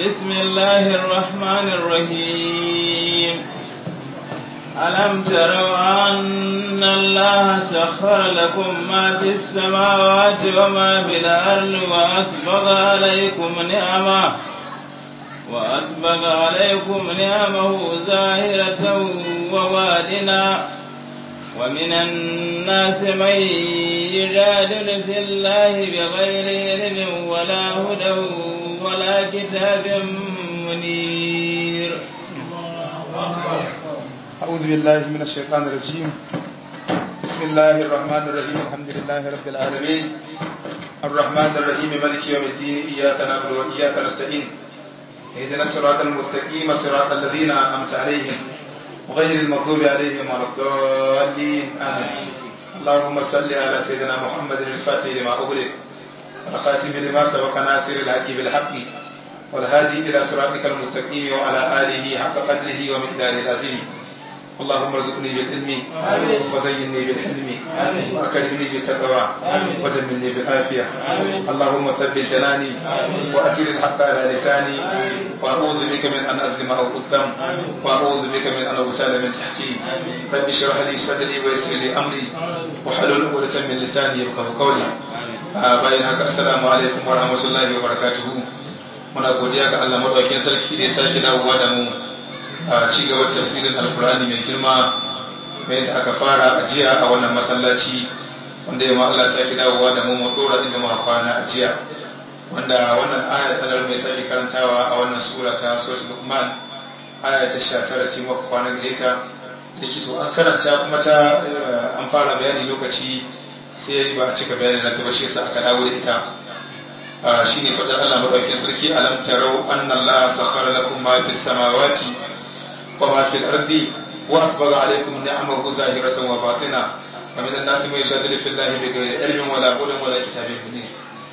بسم الله الرحمن الرحيم ألم تروا أن الله سخر لكم ما في السماوات وما في الأرض وأسبغ عليكم نعمه ظاهرة وباطنة ومن الناس من يجادل في الله بغير علم ولا هدى ولا كتاب منير. أعوذ بالله من الشيطان الرجيم. بسم الله الرحمن الرحيم. الحمد لله رب العالمين الرحمن الرحيم مالك يوم الدين. إياك نعبد وإياك نستعين. اهدنا الصراط المستقيم صراط الذين أنعمت عليهم غير المغضوب عليهم ولا الضالين آمين. اللهم صل على سيدنا محمد الفاتح لما أغلق والخاتم لما سبق ناصر الحق بالحق والهادي إلى صراطك المستقيم وعلى آله حق قدره ومقداره العظيم. اللهم ارزقني بالعلم وزينني بالحلم وأكرمني بالتقوى وجملني بالعافية. اللهم ثبت جناني وأجر الحق على لساني وأعوذ بك من أن أظلم أو أظلم وأعوذ بك من أن أغتال من تحتي. رب اشرح لي صدري ويسر لي أمري واحلل عقدة من لساني يفقهوا قولي. bayan haka assalamu alaikum wa rahmatullahi wa barakatuhu. Muna godiya ga Allah madaukakin sarki da ya sake dawowa da mu a ci gaban tafsirin alkur'ani mai girma mai da aka fara a jiya a wannan masallaci, wanda yamma Allah sake dawowa da mu mu dora inda muka kwana a jiya, wanda wannan aya ta mai sake karantawa a wannan sura ta suratul Luqman, aya ta 19 ce muka kwana da ita. Dake to an karanta kuma ta an fara bayani lokaci sai ba a cika bayani na ta ba, shi yasa aka dawo da ita. Shine fadar Allah madaukakin sarki, alam tarau anna Allah sakhara lakum ma fis samawati wa ma fil ardi wa asbagha alaykum ni'amahu zahiratan wa batina wa min an-nasi man yujadilu fillahi bighayri ilmin wala hudan wala kitabin munir.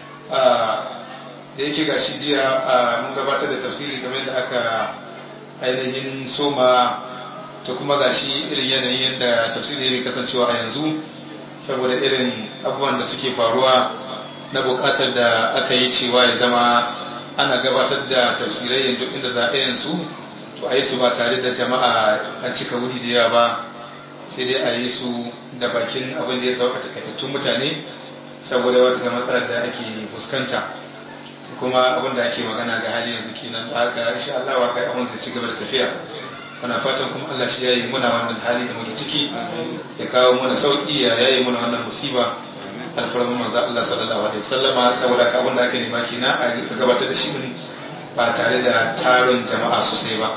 Da yake gashi jiya mun gabatar da tafsiri game da aka ainihin soma, to kuma gashi irin yanayin yadda tafsiri yake kasancewa a yanzu saboda irin abubuwan da suke faruwa na bukatar da aka yi cewa ya zama ana gabatar da tafsirai yanzu inda za a yin su, to a yi su ba tare da jama'a an cika wuri da yawa ba, sai dai a yi su da bakin abin da ya sauka takaitattun mutane saboda wadda matsalar da ake fuskanta, kuma abin da ake magana ga hali yanzu kenan. Da haka insha Allah wa kai abin zai ci gaba da tafiya. Muna fatan kuma Allah shi yayi muna wannan hali da muke ciki, ya kawo muna sauki, ya yayi muna wannan musiba alfarman manzo Allah sallallahu alaihi wasallama. Saboda ka abin da ake nema kina a gabatar da shi din ba tare da tarin jama'a sosai ba.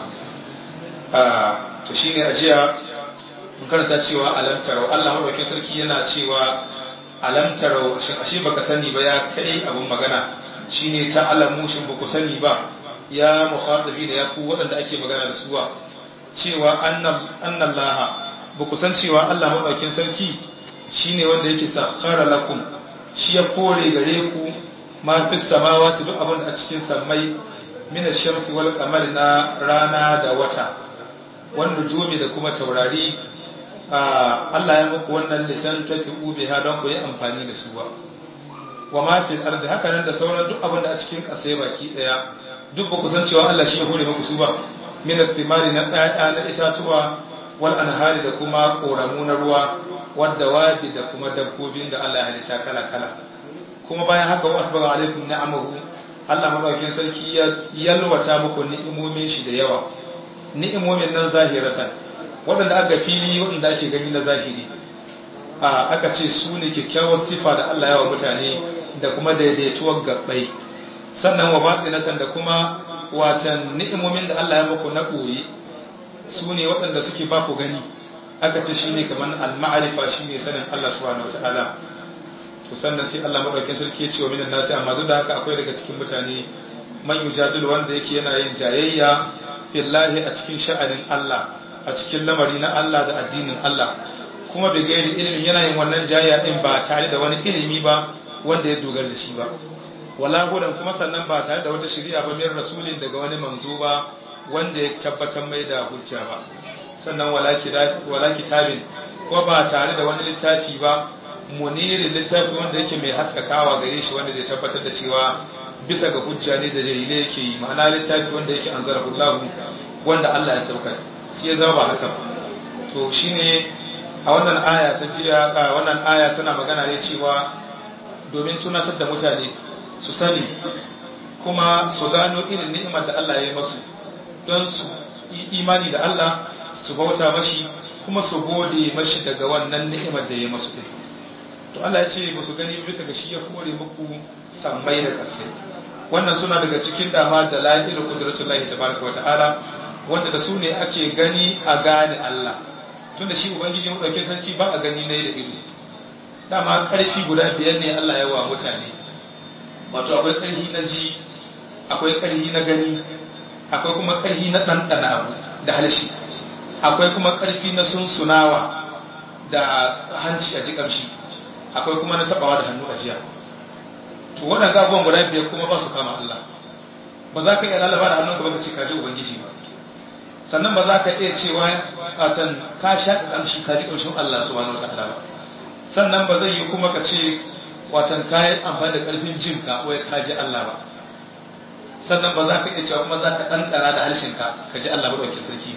To shine ajiya mun karanta cewa alam tarau, Allah madaukakin sarki yana cewa alam tarau, shin ashe baka sani ba ya kai abin magana, shine ta alamu, shin baku sani ba ya mukhatabi da ya ku waɗanda ake magana da su ba, cewa annallaha ba ku san cewa Allah maɗaukin sarki shine wanda yake sakhara lakum, shi ya kore gare ku ma fi samawati, duk abin da a cikin sammai, min ash-shamsi wal qamari, na rana da wata, wan nujumi da kuma taurari. Allah ya muku wannan lisan tafi'u biha, don ku yi amfani da su ba. Wa ma fil ardi, haka nan da sauran duk abin da a cikin ƙasa baki daya, duk ba ku san cewa Allah shi ya kore muku su ba. min al-thimari, na ɗaya na itatuwa, wal anhari da kuma koramu na ruwa, wadda wabi da kuma dabbobin da Allah ya halitta kala kala. Kuma bayan haka wa asbaga alaikum ni'amahu, Allah madaukakin sarki ya yalwata muku ni'imomin shi da yawa. Ni'imomin nan zahiratan, waɗanda aka fili, waɗanda ake gani na zahiri, aka ce su ne kyakkyawar sifa da Allah ya wa mutane da kuma daidaituwar gabbai. Sannan wa batinatan da kuma watan ni'imomin da Allah ya muku na ɓoye, su ne waɗanda suke ba ku gani, aka ce shi ne kamar al-ma'arifa, shi ne sanin Allah subhanahu wata'ala. To sannan sai Allah maɗaukin sarki ya ce wa minan nasi, amma duk da haka akwai daga cikin mutane man yujadilu, wanda yake yana yin jayayya fillahi, a cikin sha'anin Allah, a cikin lamari na Allah da addinin Allah, kuma bai gairi ilimin, yana yin wannan jayayya din ba tare da wani ilimi ba wanda ya dogara da shi ba, wala hudan, kuma sannan ba tare da wata shari'a ba, min rasulin, daga wani manzo ba wanda ya tabbatar mai da hujja ba. Sannan wala kitabin, ko ba tare da wani littafi ba, munirin, littafi wanda yake mai haskakawa gare shi, wanda zai tabbatar da cewa bisa ga hujja ne da dalilai yake yi, ma'ana littafi wanda yake anzalahu wanda Allah ya saukar, sai ya zama ba haka ba. To shine a wannan aya ta jiya, wannan aya tana magana ne cewa domin tunatar da mutane su sani kuma su gano irin ni'imar da Allah ya yi masu, don su yi imani da Allah, su bauta mashi kuma su gode mashi daga wannan ni'imar da ya yi masu din. To Allah ya ce ba su gani bisa ga shi ya kore muku sammai da kasai. Wannan suna daga cikin dama da la'ilu qudratullahi tabaraka wa ta'ala, wanda da su ne ake gani a gane Allah, tunda shi ubangiji mu dauke sarki ba a gani ne da ido. Dama karfi guda biyar ne Allah ya wa mutane, wato akwai karfi na ji, akwai karfi na gani, akwai kuma karfi na ɗanɗana abu da halshi, akwai kuma karfi na sunsunawa da hanci a ji kamshi, akwai kuma na tabawa da hannu a jiya. To waɗanda abubuwan guda biyar kuma ba su kama Allah. Ba za ka iya lalaba da hannunka ba ka ce ka ji ubangiji ba, sannan ba za ka iya cewa katan ka shaƙa ƙamshi ka ji ƙamshin Allah subhanahu wa ta'ala ba, sannan ba zai yi kuma ka ce watan ka yi amfani da ƙarfin jinka wai ka ji Allah ba, sannan ba za ka iya cewa kuma za ka ɗanɗana da harshenka ka ji Allah ba ɗauke sarki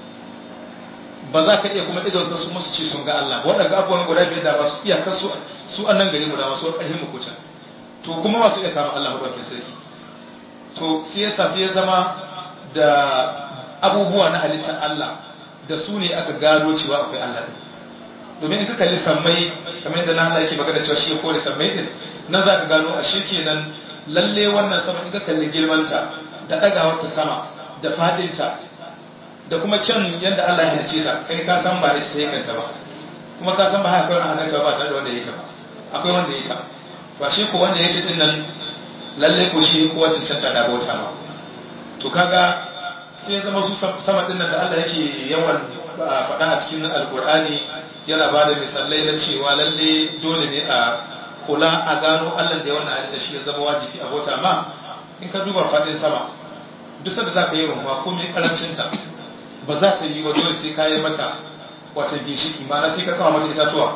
ba za ka iya kuma idon ka su musu ce sun ga Allah. Waɗanda abubuwan guda biyar da ba su iya kasu su annan gari mu da masu ƙarfin mu kucin, to kuma ba su iya kama Allah maɗaukin sarki. To siyasa sai ya zama da abubuwa na halittar Allah da su ne aka gano cewa akwai Allah ɗin. Domin in ka kalli sammai kamar yadda na Allah yake magana cewa shi ya kore sammai ɗin, nan za ka gano a shi kenan lalle wannan sama in ka kalli girmanta da ɗagawar ta sama da faɗinta da kuma kyan yadda Allah ya halice ta, kai ka san ba ita ta yi kanta ba, kuma ka san ba haka kawai a hannunta ba tare da wanda ya yi ta ba, akwai wanda ya yi ta. Ba shi ko wanda ya ce ɗin nan lalle ko shi kowa cancanta da bauta ba. To kaga sai ya zama su sama ɗin nan da Allah yake yawan faɗa a cikin alkur'ani, yana ba da misalai na cewa lalle dole ne a kula a gano Allah da ya wannan halitta shi ya zama wajibi a bauta ma. In ka duba faɗin sama, duk sanda za ka yi rumfa ko mai karancinta ba za ta yi wa dole sai ka yi mata wata ginshiki, ma'ana sai ka kawo mata itatuwa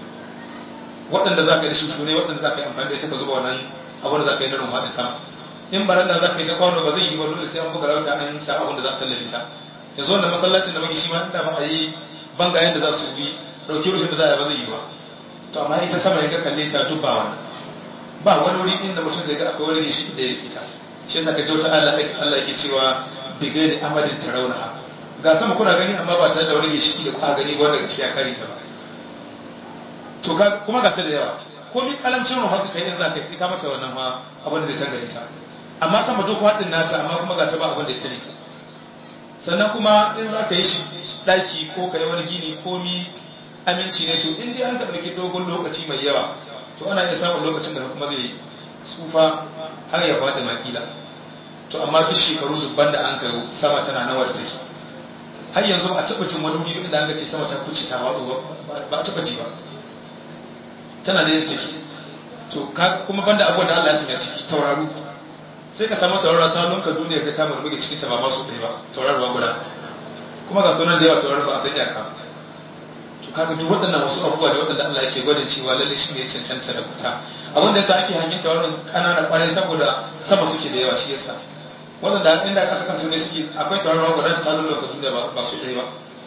waɗanda za ka yi da shushu ne, waɗanda za ka yi amfani da ita ka zuba wannan abin da za ka yi na rumfa ɗin sama. In ba da za ka yi ta kwano ba zai yi wa dole sai an buga rauta an sa abin da za ta tallafe ta. Yanzu wannan masallacin da muke shi ma inda ba a yi bangayen da za su yi ɗauki rufin da za a yi ba zai yi ba. To amma ita sama ya kalle ta duk ba wannan, ba wani wuri inda mutum zai ga akwai wani gishi da ya fita. Shi yasa ka jauta Allah yake cewa bi gairi amadin tarawna, ga sama kuna gani amma ba tare da wani gishi da kuka gani wanda gashi ya kare ta ba. To kuma ga ta da yawa, ko mi kalamcin ruwa haka kai in za ka yi sai ka mata wannan ma abin da zai tangare ta. Amma sama duk haɗin nata amma kuma ga ta ba abin da ya tare ta. Sannan kuma in za ka yi shi ɗaki ko ka yi wani gini ko mi aminci ne, to in dai an ka ɗauki dogon lokaci mai yawa, to ana iya samun lokacin da kuma zai tsufa har ya faɗi makila. To amma duk shekaru dubban da an kayo sama tana nawa da take, har yanzu ba a taɓa jin wani wuri inda an ga ce sama ta kuce ta watsu ba a taɓa ji ba, tana da yin take. To kuma banda abubuwan da Allah ya sanya ciki, tauraru sai ka samu taurara ta lunka duniya ga ta murmuge cikin ta ba masu ɗaya ba, taurarwa guda kuma ga sunan da yawa tauraru ba a san iyaka. To kaga duk waɗannan wasu abubuwa da waɗanda Allah yake gwadin cewa lalle shi ne cancanta da fita. Abin da yasa ake hangin tauraron ƙanana ƙwarai saboda sama suke da yawa, shi yasa waɗanda inda ƙasa ƙasa ne suke akwai tauraron guda da ta lunka duniya ba su ɗaya ba.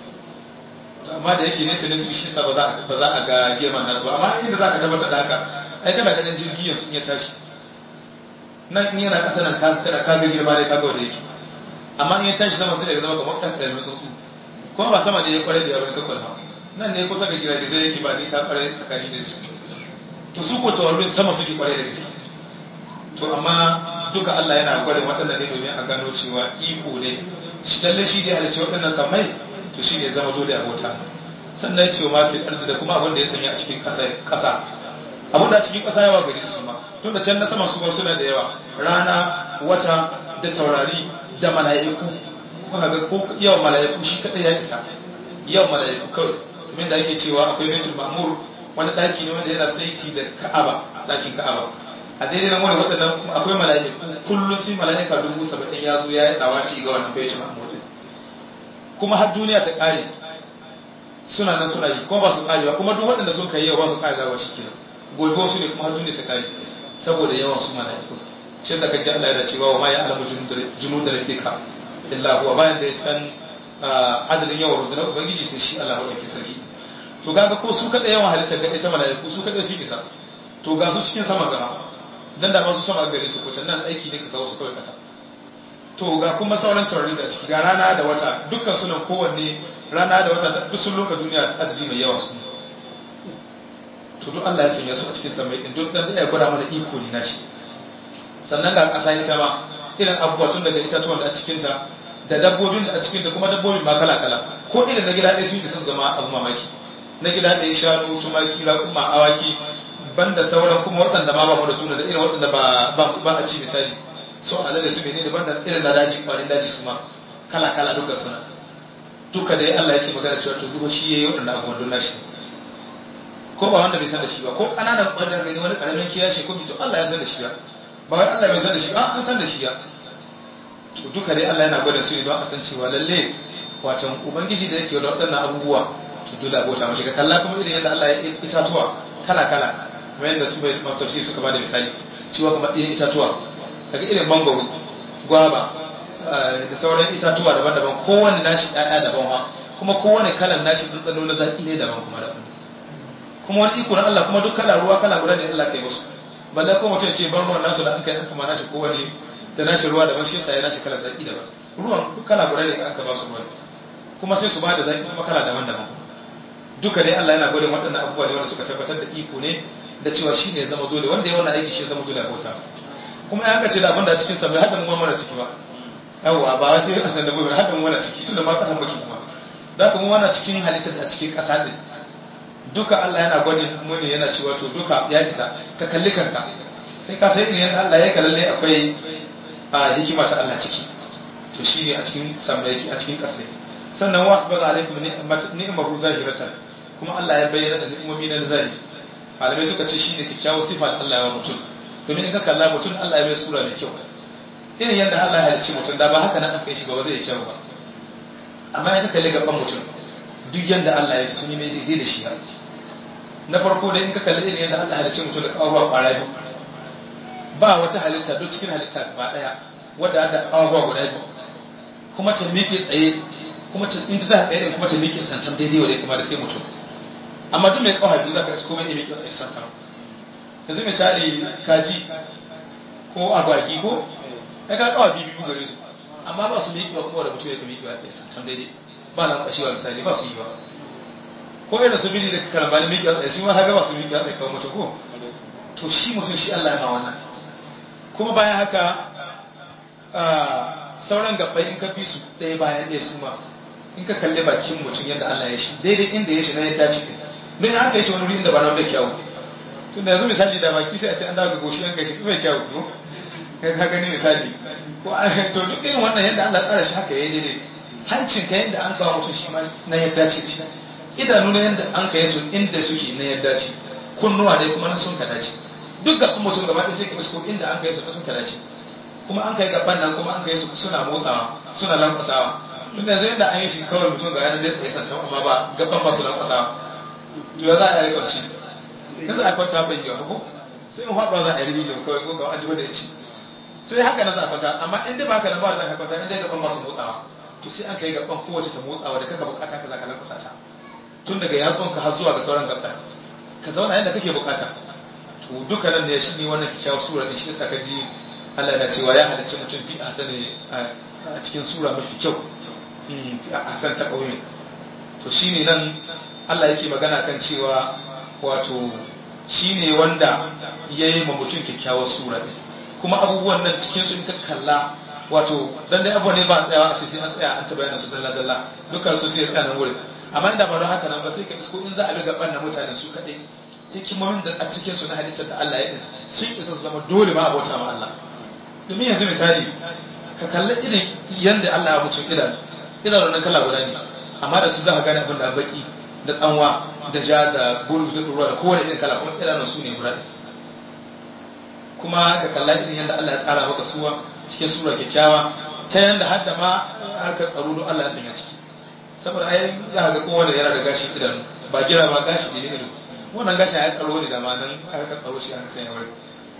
Amma da yake nesa ne su shi yasa ba za a ga girman nasu ba. Amma inda za ka tabbatar da haka, ai kana ganin jirgi yanzu in ya tashi nan in yana ƙasa nan kada ka ga girma ne ka ga wanda yake, amma in ya tashi sama sai ya zama kamar ɗan ƙaramin tsuntsu, kuma ba sama da ya kware da yawon kakwal ba, nan ne kusa ga gida-gizai yake ba nisa kware tsakani da su. To su ko tawarin sama suke kware da gaske. To amma duka Allah yana gwarin waɗannan ne domin a gano cewa iko ne shi, lalle shi da halicci waɗannan samai, to shi ne zama dole a bauta. Sannan ya ce wa mafi arzi da kuma abin da ya sanya a cikin ƙasa, abin da a cikin ƙasa yawa gari su ma, tun da can na sama su ba suna da yawa, rana, wata, da taurari, da mala'iku. Kuma ga ko yawan mala'iku shi kaɗai ya isa, yawan mala'iku kawai. Domin da ake cewa akwai Baitul Ma'mur, wani ɗaki ne wanda yana saiti da Ka'aba, ɗakin Ka'aba. A daidai nan wani waɗannan akwai mala'iku, kullum sai mala'ika 70,000 ya zo ya yi ɗawafi ga wannan Baitul Ma'mur. Kuma har duniya ta ƙare suna nan suna yi, kuma ba su ƙare ba, kuma duk waɗanda sun kai yau ba su ƙare dawa shi kenan. Gobe su ne kuma har duniya ta ƙare saboda yawan su mala'iku. shi yasa kaji Allah yana cewa wa ma ya'lamu junud rabbika illa huwa, bayan da ya san adadin yawan rundunar ubangiji sai shi Allah yake sarki. to kaga ko su kada yawan halittar ga ita mala'iku su kada su isa, to ga su cikin sama gaba dan da ba su sama gare su ko can nan aiki ne ka kawo su kawai kasa. to ga kuma sauran taurari da ciki ga rana da wata dukkan sunan kowanne rana da wata duk sun loka duniya adadi mai yawa su. to duk Allah ya sanya su a cikin samai din duk dan da ya gwada mana iko ne nashi. sannan ga kasa ita ma irin abubuwa tun daga itatuwan da a cikin ta da dabbobin da a cikin ta, kuma dabbobin ma kala kala, ko irin na gida ɗaya sun isa su zama abu mamaki. na gida ɗaya shanu tumaki raƙuma awaki, banda sauran kuma waɗanda ma ba mu da su da irin waɗanda ba a ci misali so alade su menene banda irin na daji kwarin daji su ma kala kala dukkan suna duka dai Allah yake magana cewa to duka shi yayi waɗanda abubuwan don nashi, ko ba wanda bai san da shi ba, ko ƙananan ƙwallon gani wani ƙaramin kiyashi ko to Allah ya san da shi ba wai Allah bai san da shi ba, an san da shi to duka dai Allah yana gwada su ne don a san cewa lalle watan ubangiji da yake da waɗannan abubuwa to dole a bauta mashi. ka kalla kuma irin yadda Allah ya itatuwa kala kala, kuma yadda su bai masu tafsiri suka bada misali cewa kuma irin itatuwa kaga irin mangoro, gwaba da sauran itatuwa daban-daban, kowane nashi ɗaya daban ha, kuma kowane kalan nashi ɗanɗano na zaƙi ne daban kuma daban. kuma wani iko na Allah kuma duk kala ruwa kala guda ne Allah kai musu, balle ko mutum ya ce ban ruwan nasu da an kai an kama nashi kowane da nashi ruwa daban, shi yasa ya nashi kala zaƙi daban. ruwan duk kala guda ne an ka ba su ruwa, kuma sai su ba da zaƙi kuma kala daban-daban. duka dai Allah yana gode waɗannan abubuwa ne wanda suka tabbatar da iko ne da cewa shi ne zama dole, wanda ya wannan aiki shi zama dole a bauta. kuma ya ce da abin da cikin sa bai haɗa mu mana ciki ba, yawwa ba sai a san da bai haɗa mu mana ciki tunda ma kasan baki kuma da kuma wannan cikin halittar da cikin ƙasa din duka Allah yana gwani mu ne, yana cewa to duka ya isa ka kalli kanka kai ka sai ne Allah ya kallalle akwai hikima ta Allah ciki, to shi ne a cikin sammai a cikin ƙasa. sannan wasu baga alaikum ni'mahu zahiratan, kuma Allah ya bayyana da ni'imomi na zahiri. malamai suka ce shine kyakkyawar sifa da Allah ya wa mutum, domin in ka kalla mutum Allah ya bai sura mai kyau, irin yadda Allah ya halicci mutum da ba haka nan aka yi shi ba zai yi kyau ba. amma in ka kalli gaban mutum duk yadda Allah ya sun yi mai daidai da shi. na farko dai in ka kalli irin yadda Allah ya halicci mutum da kawo ƙwara biyu, ba wata halitta duk cikin halitta gaba daya wadda da kawo guda biyu kuma ta miƙe tsaye, kuma in ta tsaye kuma ta miƙe santan daidai wa kuma da sai mutum. amma duk mai kawo biyu zaka isko mai miƙe tsaye santan. yanzu misali kaji ko agwagi ko ai ka kawo biyu gare su, amma ba su miƙe ba kuma da mutum ya miƙe wa tsaye santan daidai, ba na kwashewa misali ba su yi ba. ko irin su bili da karambani miƙe wa tsaye sun ma haka ba su miƙe wa tsaye kawo mutum ko to shi mutum shi Allah ya ma wannan. kuma bayan haka sauran gabbai in ka bi su ɗaya bayan ɗaya su ma in ka kalli bakin mutum yadda Allah ya shi daidai inda ya shi na yadda ce don haka ya shi wani wuri inda ba na mai kyawu. tun da yanzu misali da baki sai a ce an dawo ga goshi an kai shi mai kyawu ko ka gani misali ko to duk irin wannan yadda Allah tsara shi haka ya yi daidai. hancin ka yadda an kawo mutum shi ma na yadda ce shi, idanu na yadda an kai su inda suke na yadda ce, kunnuwa ne kuma na sun ka dace, duk gaban mutum gaba ɗaya sai ka isko inda an kai su na sun ka dace, kuma an kai gaban nan kuma an kai su suna motsawa suna lankwasawa. tun da zai da an yi shi kawai mutum ga yanar da tsaye sancan amma ba gaban ba su lankwasawa, to ya za a yi kwanci in za a kwanta bai yi wa ko sai in haɗuwa za a yi rigilin kawai ko ga an ji wanda ya ci sai haka na za a kwanta. amma in dai ba haka na ba za ka kwanta in dai gaban ba su motsawa, to sai an kai gaban kowace ta motsawa da kaka bukata ka za ka lankwasa ta, tun daga yatsunka har zuwa ga sauran gaban ka zauna yadda kake bukata. to duka nan ne shi ne wannan kyakkyawar sura ne, shi yasa ka ji Allah yana cewa ya halicci mutum fi ahsani a cikin sura mafi kyau, fi ahsan ta kauye. to shine nan Allah yake magana kan cewa wato shine wanda yayi ma mutum kyakkyawar sura ne, kuma abubuwan nan cikin su in ka kalla wato dan dai abubuwa ne ba tsayawa a ce sai an tsaya an ta bayyana su dalla dalla dukkan su sai ya tsaya nan wurin. amma inda ba don haka nan ba sai ka isko in za a bi gaban na mutanen su kadai hikimomin da a cikin su na halittar da Allah ya din sun isa su zama dole ma abota ma Allah. domin yanzu misali ka kalli irin yanda Allah ya mutum idan nan kala guda ne, amma da su za ka gane abin da baki da tsanwa da ja da bulu da ruwa da kowane irin kala, kuma idanun su ne guda. kuma ka kalla irin yanda Allah ya tsara maka suwa cikin sura kyakkyawa ta yanda har da ma harkar tsaro don Allah ya sanya ciki. saboda ai za ka ga kowane yana da gashi idanu ba gira ba gashi ne ido, wannan gashi ya tsaro ne da ma nan harkar tsaro shi aka sanya wurin.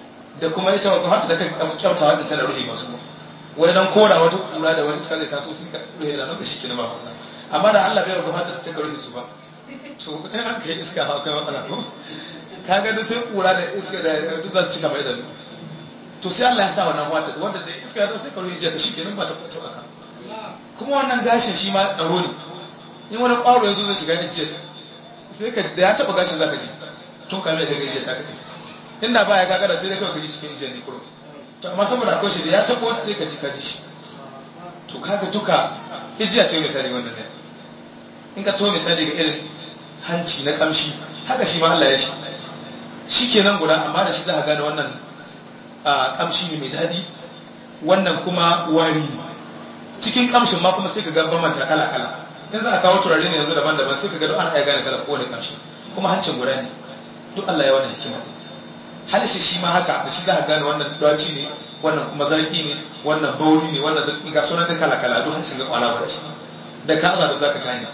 da kuma ita wata hata da kai kyauta wadda tana rufe masu wani dan kora wata kura da wani iska zai taso sun ka rufe da lokaci kenan ba matsala amma da Allah bai wata hata ta rufe su ba to in an kai iska ha kai matsala ko kaga da sai kura da iska da duk za su cika mai da to sai Allah ya sa wannan wata wanda da iska ya zo sai ka rufe jiya shi kenan ba ta kwata ka kuma wannan gashin shi ma tsaro ne in wani ƙwaro ya zo zai shiga ijiyar sai ka da ya taɓa gashin zaka ji tun kame da gaishe ta kaɗai inda ba ya gagara sai dai kawai gaji cikin ijiyar ne kuro to amma saboda akwai shi da ya taɓa wasu sai ka ji shi to kaga duka ijiya ce misali wannan ne in ka to misali ga irin hanci na kamshi haka shi ma Allah ya shi kenan guda amma da shi za ka gane wannan kamshi ne mai daɗi wannan kuma wari ne cikin kamshin ma kuma sai ka ga bambanta kala kala in za a kawo turare ne yanzu daban-daban sai ka ga duk ana iya gane kala kowane kamshi kuma hancin guda ne duk Allah ya wannan hikima halishi shi ma haka da shi za ka gane wannan daci ne wannan kuma zaki ne wannan bauri ne wannan zaki ga sunan da kala kala duk hancin ga kwala guda shi da ka za ka gane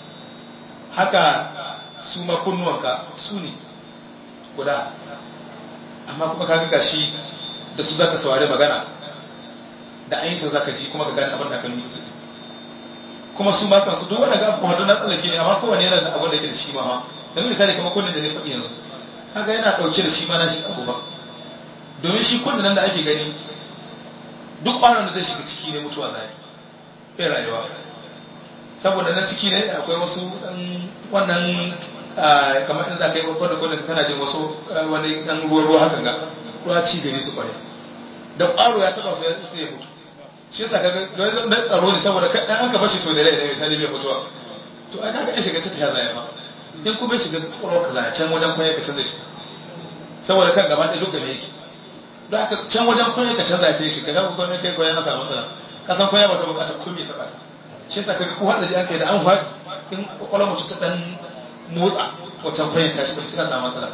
haka su ma kunnuwanka su ne guda amma kuma ka ga shi da su zaka saurari magana da ayyuka zaka ji kuma ka gane abin da aka nuna su kuma su ma kansu duk wanda ga abu hadu na tsallake ne amma kowane yana da abin da yake da shi ma ha yanzu misali kamar kunnen da ne faɗi yanzu kaga yana ɗauke da shi ma na shi abu ba domin shi kunnen nan da ake gani duk ƙwaron da zai shiga ciki ne mutuwa zai bai rayuwa saboda na ciki ne akwai wasu wannan kamar in za ka yi kwakwa da tana jin wasu wani ɗan ruwa hakan ga ruwa ci gari su kware da ƙwaro ya taɓa su ya mutu shi yasa kaga don tsaro ne saboda an ka bashi to da rai da misali bai mutuwa to ai kaga ya shiga ta ya zaya ba in kuma shiga ƙwaro ka zaya can wajen kwanye ka canza shi saboda kan gaba ɗaya duk game yake don haka can wajen kwanye ka canza ta yi shi kaga kwanye kai kwanye na samu matsala ka san kwanye ba ta buƙatar komai ta ɓata shi yasa kaga ko haɗa an kai da an faɗi in ƙwaƙwalwar mutum ta ɗan motsa wancan kwanye ta shi sai a samu matsala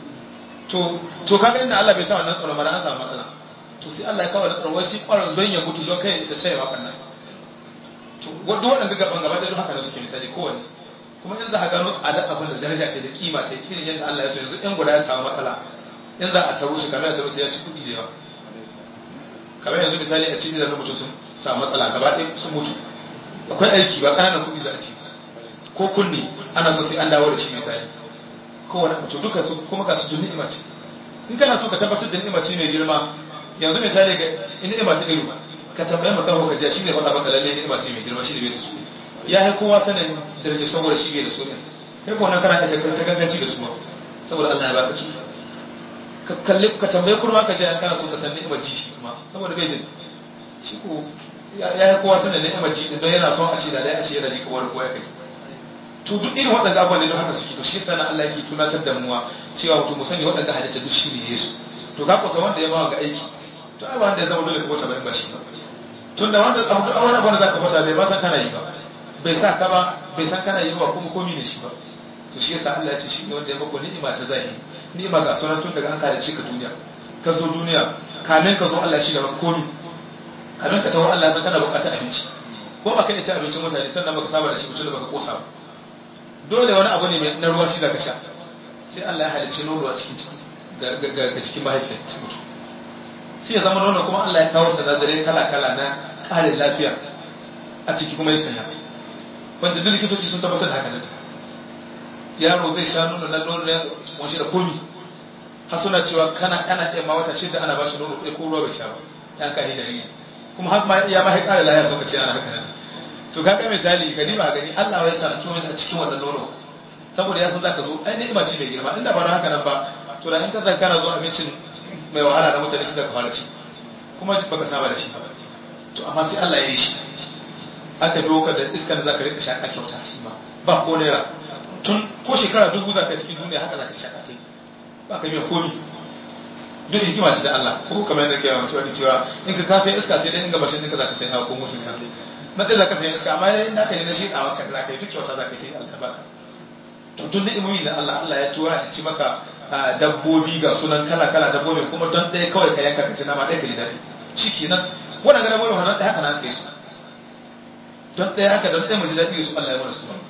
to kaga inda Allah bai sa wannan tsaro ba an samu matsala to sai Allah ya kawo da tsaro shi ƙwarar don ya mutu don kai isa ce ba kannan to duk waɗanda gaban gaba da duk haka ne suke misali kowanne kuma in za ka gano tsada abin da daraja ce da kima ce irin yadda Allah ya so yanzu in guda ya samu matsala in za a taro shi kamar ya taro sai ya ci kuɗi da yawa kamar yanzu misali a cikin da mutum sun samu matsala gaba ɗaya sun mutu akwai aiki ba ƙananan kuɗi za a ci ko kunne ana so sai an dawo da shi misali kowane mutum duka su kuma ka su dun ni'ima ce in kana so ka tabbatar da ni'ima ce mai girma yanzu misali ga ni'ima ce ilu ka tambaye maka ko ka ji shi ne faɗa maka lalle ni'ima ce mai girma shi ne bai da su ya yi kowa sanin darajar saboda shi bai da su ne kai ko nan kana ta ganganci da su ma saboda Allah ya baka su ka kalli ka tambaye kurma ka ji kana so ka san ni'imar ji shi kuma saboda bai jin shi ko ya yi kowa sanin ni'imar ji don yana son a ce da dai a ce yana ji kawar kowa ya kai to duk irin waɗanda abubuwan ne don haka suke to shi yasa na Allah yake tunatar da muwa cewa wato mu sani waɗanda halitta duk shi ne Yesu to ka kusa wanda ya ba ga aiki to ai ba wanda ya zama dole ka bauta ba shi ba tunda wanda abu duk wani abu da zaka bauta bai ba san kana yi ba bai sa ka ba bai san kana yi ba kuma komai ne shi ba to shi yasa Allah ya ce shi ne wanda ya bako ni'ima ta zahiri ni'ima ga sunan tun daga an kare shi ka duniya ka zo duniya kamin ka zo Allah shi da baka komai kamin ka tawo Allah ya san kana bukatar abinci ko ba kai ci abincin mutane sannan baka saba da shi mutum da baka kosa ba dole wani abu ne na ruwa shi da ka sha sai Allah ya halicci nono a cikin ciki ga cikin mahaifiyar ta mutu sai ya zama nono kuma Allah ya kawo sinadarai kala-kala na ƙarin lafiya a ciki kuma ya sanya wanda duk likitoci sun tabbatar da haka nan yaro zai sha nono na nono ya kunshi da komi har suna cewa ana iya ma wata shida ana ba shi nono ɗaya ko ruwa bai sha ba ya kani da rini kuma har ma ya ma ya ƙara lafiya suka ce ana haka nan to kaga misali ka diba gani Allah ya sa tuwon a cikin wannan nono saboda ya san zaka zo ai ni'ima ce mai girma inda ba haka nan ba to da in ka zaka kana zo abincin mai wahala da mutane su da fara ci kuma baka saba da shi ba to amma sai Allah ya yi shi aka doka da iskar da zaka rika shaka kyauta shi ma ba ko naira tun ko shekara 2000 zaka cikin duniya haka zaka shaka ta ba ka mai komi duk hikima ce da Allah ko kamar yadda kai mutuwa cewa in ka kasa iska sai dai in ga bashin ɗinka zaka sai hawa ko mutum ka na ɗaya zaka sai iska amma yayin da aka yi na shi a wancan zaka yi duk kyauta zaka yi Allah baka to tun ni'imomi da Allah ya tura ya ci maka dabbobi ga sunan kala-kala dabbobi kuma don ɗaya kawai ka yanka ka ci nama ɗaya ka ji daɗi shi ke nan wannan ga dabbobi wannan ɗaya haka na haka yi su don ɗaya haka don ɗaya mu ji daɗi su Allah ya mana su ba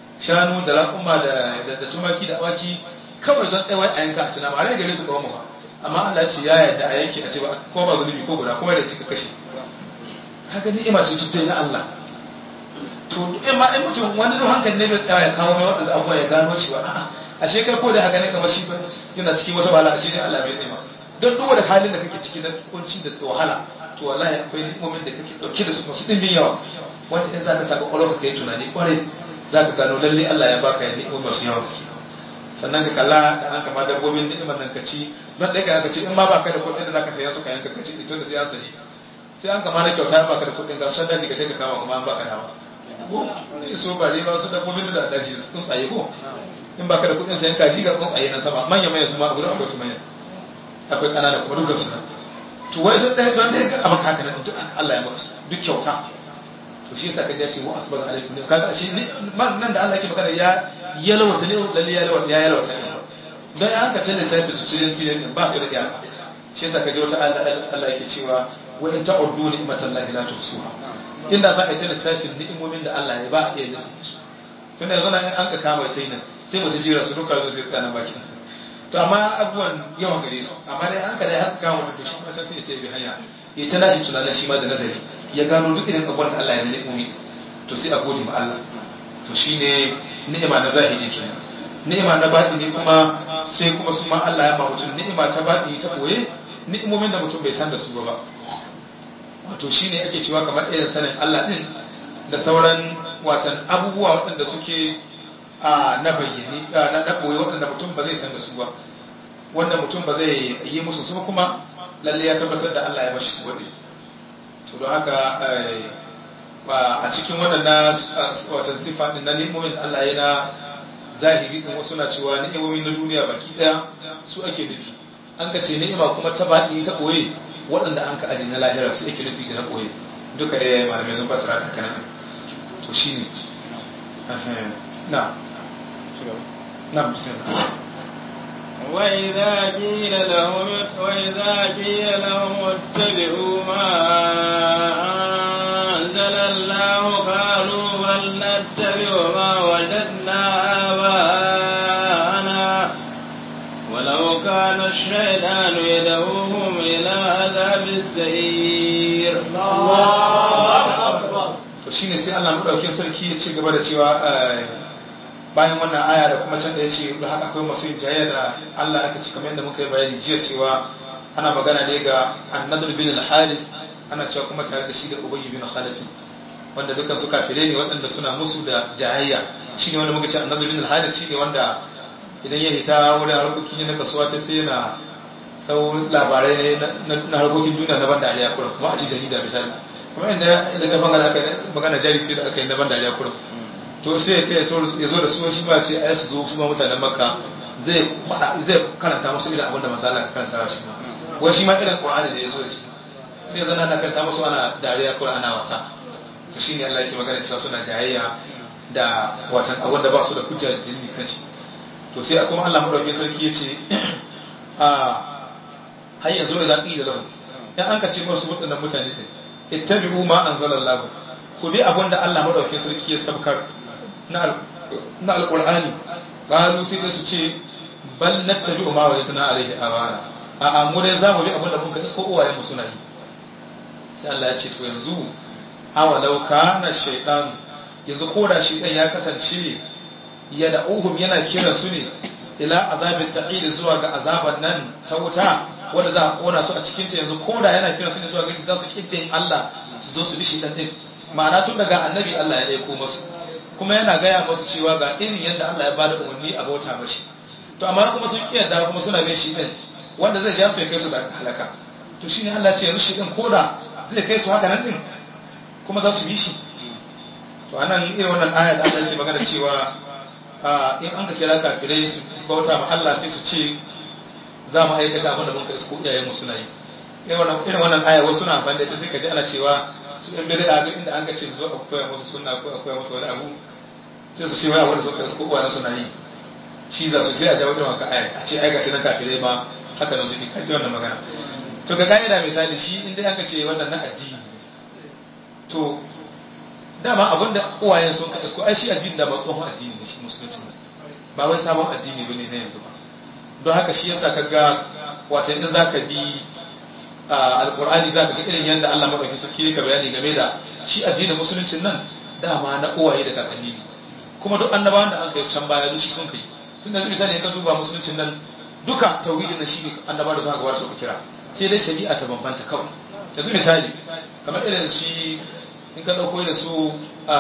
shanu da raƙuma da tumaki da awaki kawai don ɗaya wai a yanka a ci nama a rai gare su kawo mu ba amma Allah ce ya yarda a yanke a ce ba ko ba zunubi ko guda kuma da cika kashe kaga ni'ima ce tutai na Allah to in ma in mutum wani hankali ne bai tsaya ya kawo mai wadanda abuwa ya gano cewa a'a ashe kai ko da haka ne kamar shi ba yana cikin wata bala ashe ne Allah bai tsima don duk wani halin da kake ciki na kunci da wahala to wallahi akwai ni'imomin da kake dauke da su masu dimbin yawa wanda in zaka saka kwalwarka kai tunani kwarai zaka gano lalle Allah ya baka ni'imomi masu yawa sannan ka kalla da an kama dabbobin ni'imar nan ka ci don ɗaya ka ci in ma baka da kuɗin da zaka saya su ka yanka ka ci tun da sai an sani sai an kama na kyauta baka da kuɗin ga san daji ka sai ka kama kuma an baka dawa ko ne so bare ba su dabbobin da daji da sun tsaye ko in baka da kuɗin sayan kaji ga tsuntsaye na sama manya manya su ma abu da akwai su manya akwai ƙanana kuma dukkan su nan to wai don ɗaya ga abin haka nan duk Allah ya maka duk kyauta to shi yasa kaje ya ce wa asbaga alaikum ne kaga shi nan da Allah yake magana ya yalwata ne lalle ya yalwata ne dan ya hanka tana sai su cikin tilin ba su da iyaka shi yasa kaje wata Allah yake cewa wa in ta'uddu ni'matallahi la tuhsuha inda za ka yi lissafin ni'imomin da Allah ya ba a iya lissafi tunda yanzu nan an ka kama ta nan sai mu ta jira su duka zo sai tsana baki to amma abubuwan yawan gare su amma dai an ka dai haka kama wanda shi kuma sai ya ce bi hanya ya ta nashi tunanin shi ma da nazari ya gano duk irin abubuwan da Allah ya ni'imomi to sai a gode ma Allah to shine ni'ima na zahiri kenan ni'ima na batini kuma sai kuma su ma Allah ya ba mutum ni'ima ta batini ta koye ni'imomin da mutum bai san da su ba wato shine ake cewa kamar irin sanin Allah din da sauran watan abubuwa waɗanda suke na bayyane na koye waɗanda mutum ba zai san da su ba wanda mutum ba zai yi musu su kuma lalle ya tabbatar da Allah ya bashi su waɗe to don haka a cikin waɗannan watan sifa din na ni'imomin da Allah yana zahiri din wasu na cewa ni'imomin na duniya baki ɗaya su ake nufi an ka ce ni'ima kuma ta baɗi ta ɓoye waɗanda an ka aji na lahira su ake nufi da na ɓoye duka ɗaya malamai sun fasara da kanan to shi ne na musamman وإذا قيل لهم اتبعوا ما أنزل الله قالوا بل نتبع ما وجدنا آباءنا ولو كان الشيطان يدعوهم إلى عذاب السعير الله أكبر to shine sai Allah madaukakin sarki ya ci gaba da cewa bayan wannan aya da kuma can da ya ce da haka akwai masu yin jayya da Allah aka ci kamar yadda muka yi bayani jiya cewa ana magana ne ga An-Nadr bin al-Haris ana cewa kuma tare da shi da Ubay bin Khalaf wanda dukan su kafire ne waɗanda suna musu da jayayya shine wanda muka ce An-Nadr bin al-Haris shine wanda idan ya hita wurin harkokin na kasuwa ta sai yana sau labarai na harkokin duniya na ban dariya kurum kuma a ci jarida misali kuma inda ta magana jari ce da aka yi na ban dariya kurum to sai ya zo da su shi ba ce ai su zo su ma mutanen makka zai karanta musu irin abin da manzo Allah ka karanta shi wai shi ma irin Qur'ani da ya zo da shi sai zan ana karanta musu ana dariya ko ana wasa to shine Allah yake magana cewa suna jayayya da watan abin da ba su da hujja da dalili kan shi to sai kuma Allah madaukakin sarki yace har yanzu da zaki da lahu dan an ka ce musu wadannan mutane din ittabi'u ma anzalallahu ku bi abin da Allah madaukakin sarki ya sabkar na alƙul'ani ƙalu sai da su ce bal na tabi umar wajen tana alaihi abana a mu dai za mu bi abin da muka isko uwayenmu suna yi sai Allah ya ce to yanzu awalau kana shaytan yanzu ko da shaytan ya kasance ya da'uhum yana kiran su ne ila azabi sa'id zuwa ga azaban nan ta wuta wanda za a kona su a cikin ta yanzu ko da yana kiran su ne zuwa ga za su kiddin Allah su zo su bi shaytan din ma'ana tun daga annabi Allah ya aiko musu kuma yana gaya masu cewa ga irin yadda Allah ya bada umarni a bauta mashi to amma kuma sun kiyarda kuma suna bin shi din wanda zai ja su ya kai su da halaka to shine Allah ce yanzu shi din koda zai kai su haka nan din kuma za su bi shi to anan irin wannan aya da Allah yake magana cewa in an ka kira kafirai su bauta ma Allah sai su ce za mu aikata abin da mun kai su iyayen mu suna yi irin wannan aya wasu suna amfani da ita sai ka ji ana cewa su ɗan bid'a duk inda an ga ce zo a koya musu sunna ko a koya musu wani abu sai su ce wai abin da suka su kowa suna yi shi za su sai a jawo irin wannan aya a ce ai gashi nan kafirai ma haka nan suke kaji wannan magana to ga da misali shi inda aka ce wannan na addini to dama abinda uwayen sun ka isko ai shi addini da ba tsohon addini ne shi musulunci ba wai sabon addini bane na yanzu ba don haka shi yasa kaga wato in zaka bi alqur'ani zaka ga irin yanda Allah madaukakin sarki yake bayani game da shi addinin musuluncin nan dama na uwaye da kakanni ne kuma duk annabawan da an kai can baya duk shi sun kai tun da misali ka duba musuluncin nan duka tauhidin na shi ne annabawa da suka gabata suka kira sai dai shari'a ta bambanta kawai yanzu misali kamar irin shi in ka dauko da su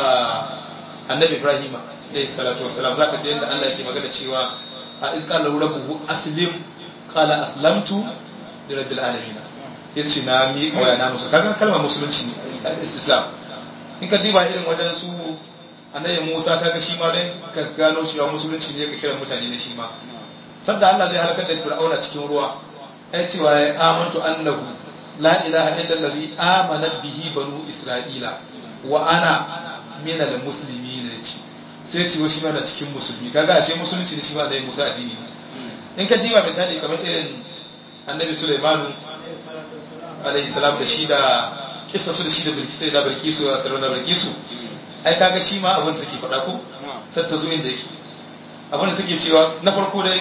annabi Ibrahim alayhi salatu wassalam zaka ji yanda Allah yake magana cewa a izqala rabbuhu aslim qala aslamtu li rabbil alamin yace na mi waya na musu kaga kalmar musulunci ne islam in ka diba irin wajen su annabi Musa kaga shi ma dai ka gano cewa musulunci ne ka kira mutane ne shi ma sadda Allah zai halakar da Fir'auna cikin ruwa ai cewa ya amantu annahu la ilaha illa allazi amanat bihi banu isra'ila wa ana min al-muslimin yace sai ce shi ma da cikin musulmi kaga ashe musulunci ne shi ma da Musa addini in ka diba misali kamar irin annabi Sulaiman alayhi salam da shi da kissa su da shi da Bilkisu da Bilkisu da Sarwana Bilkisu ai kaga shi ma abin da take faɗa ko sai ta zo inda yake abin da take cewa na farko dai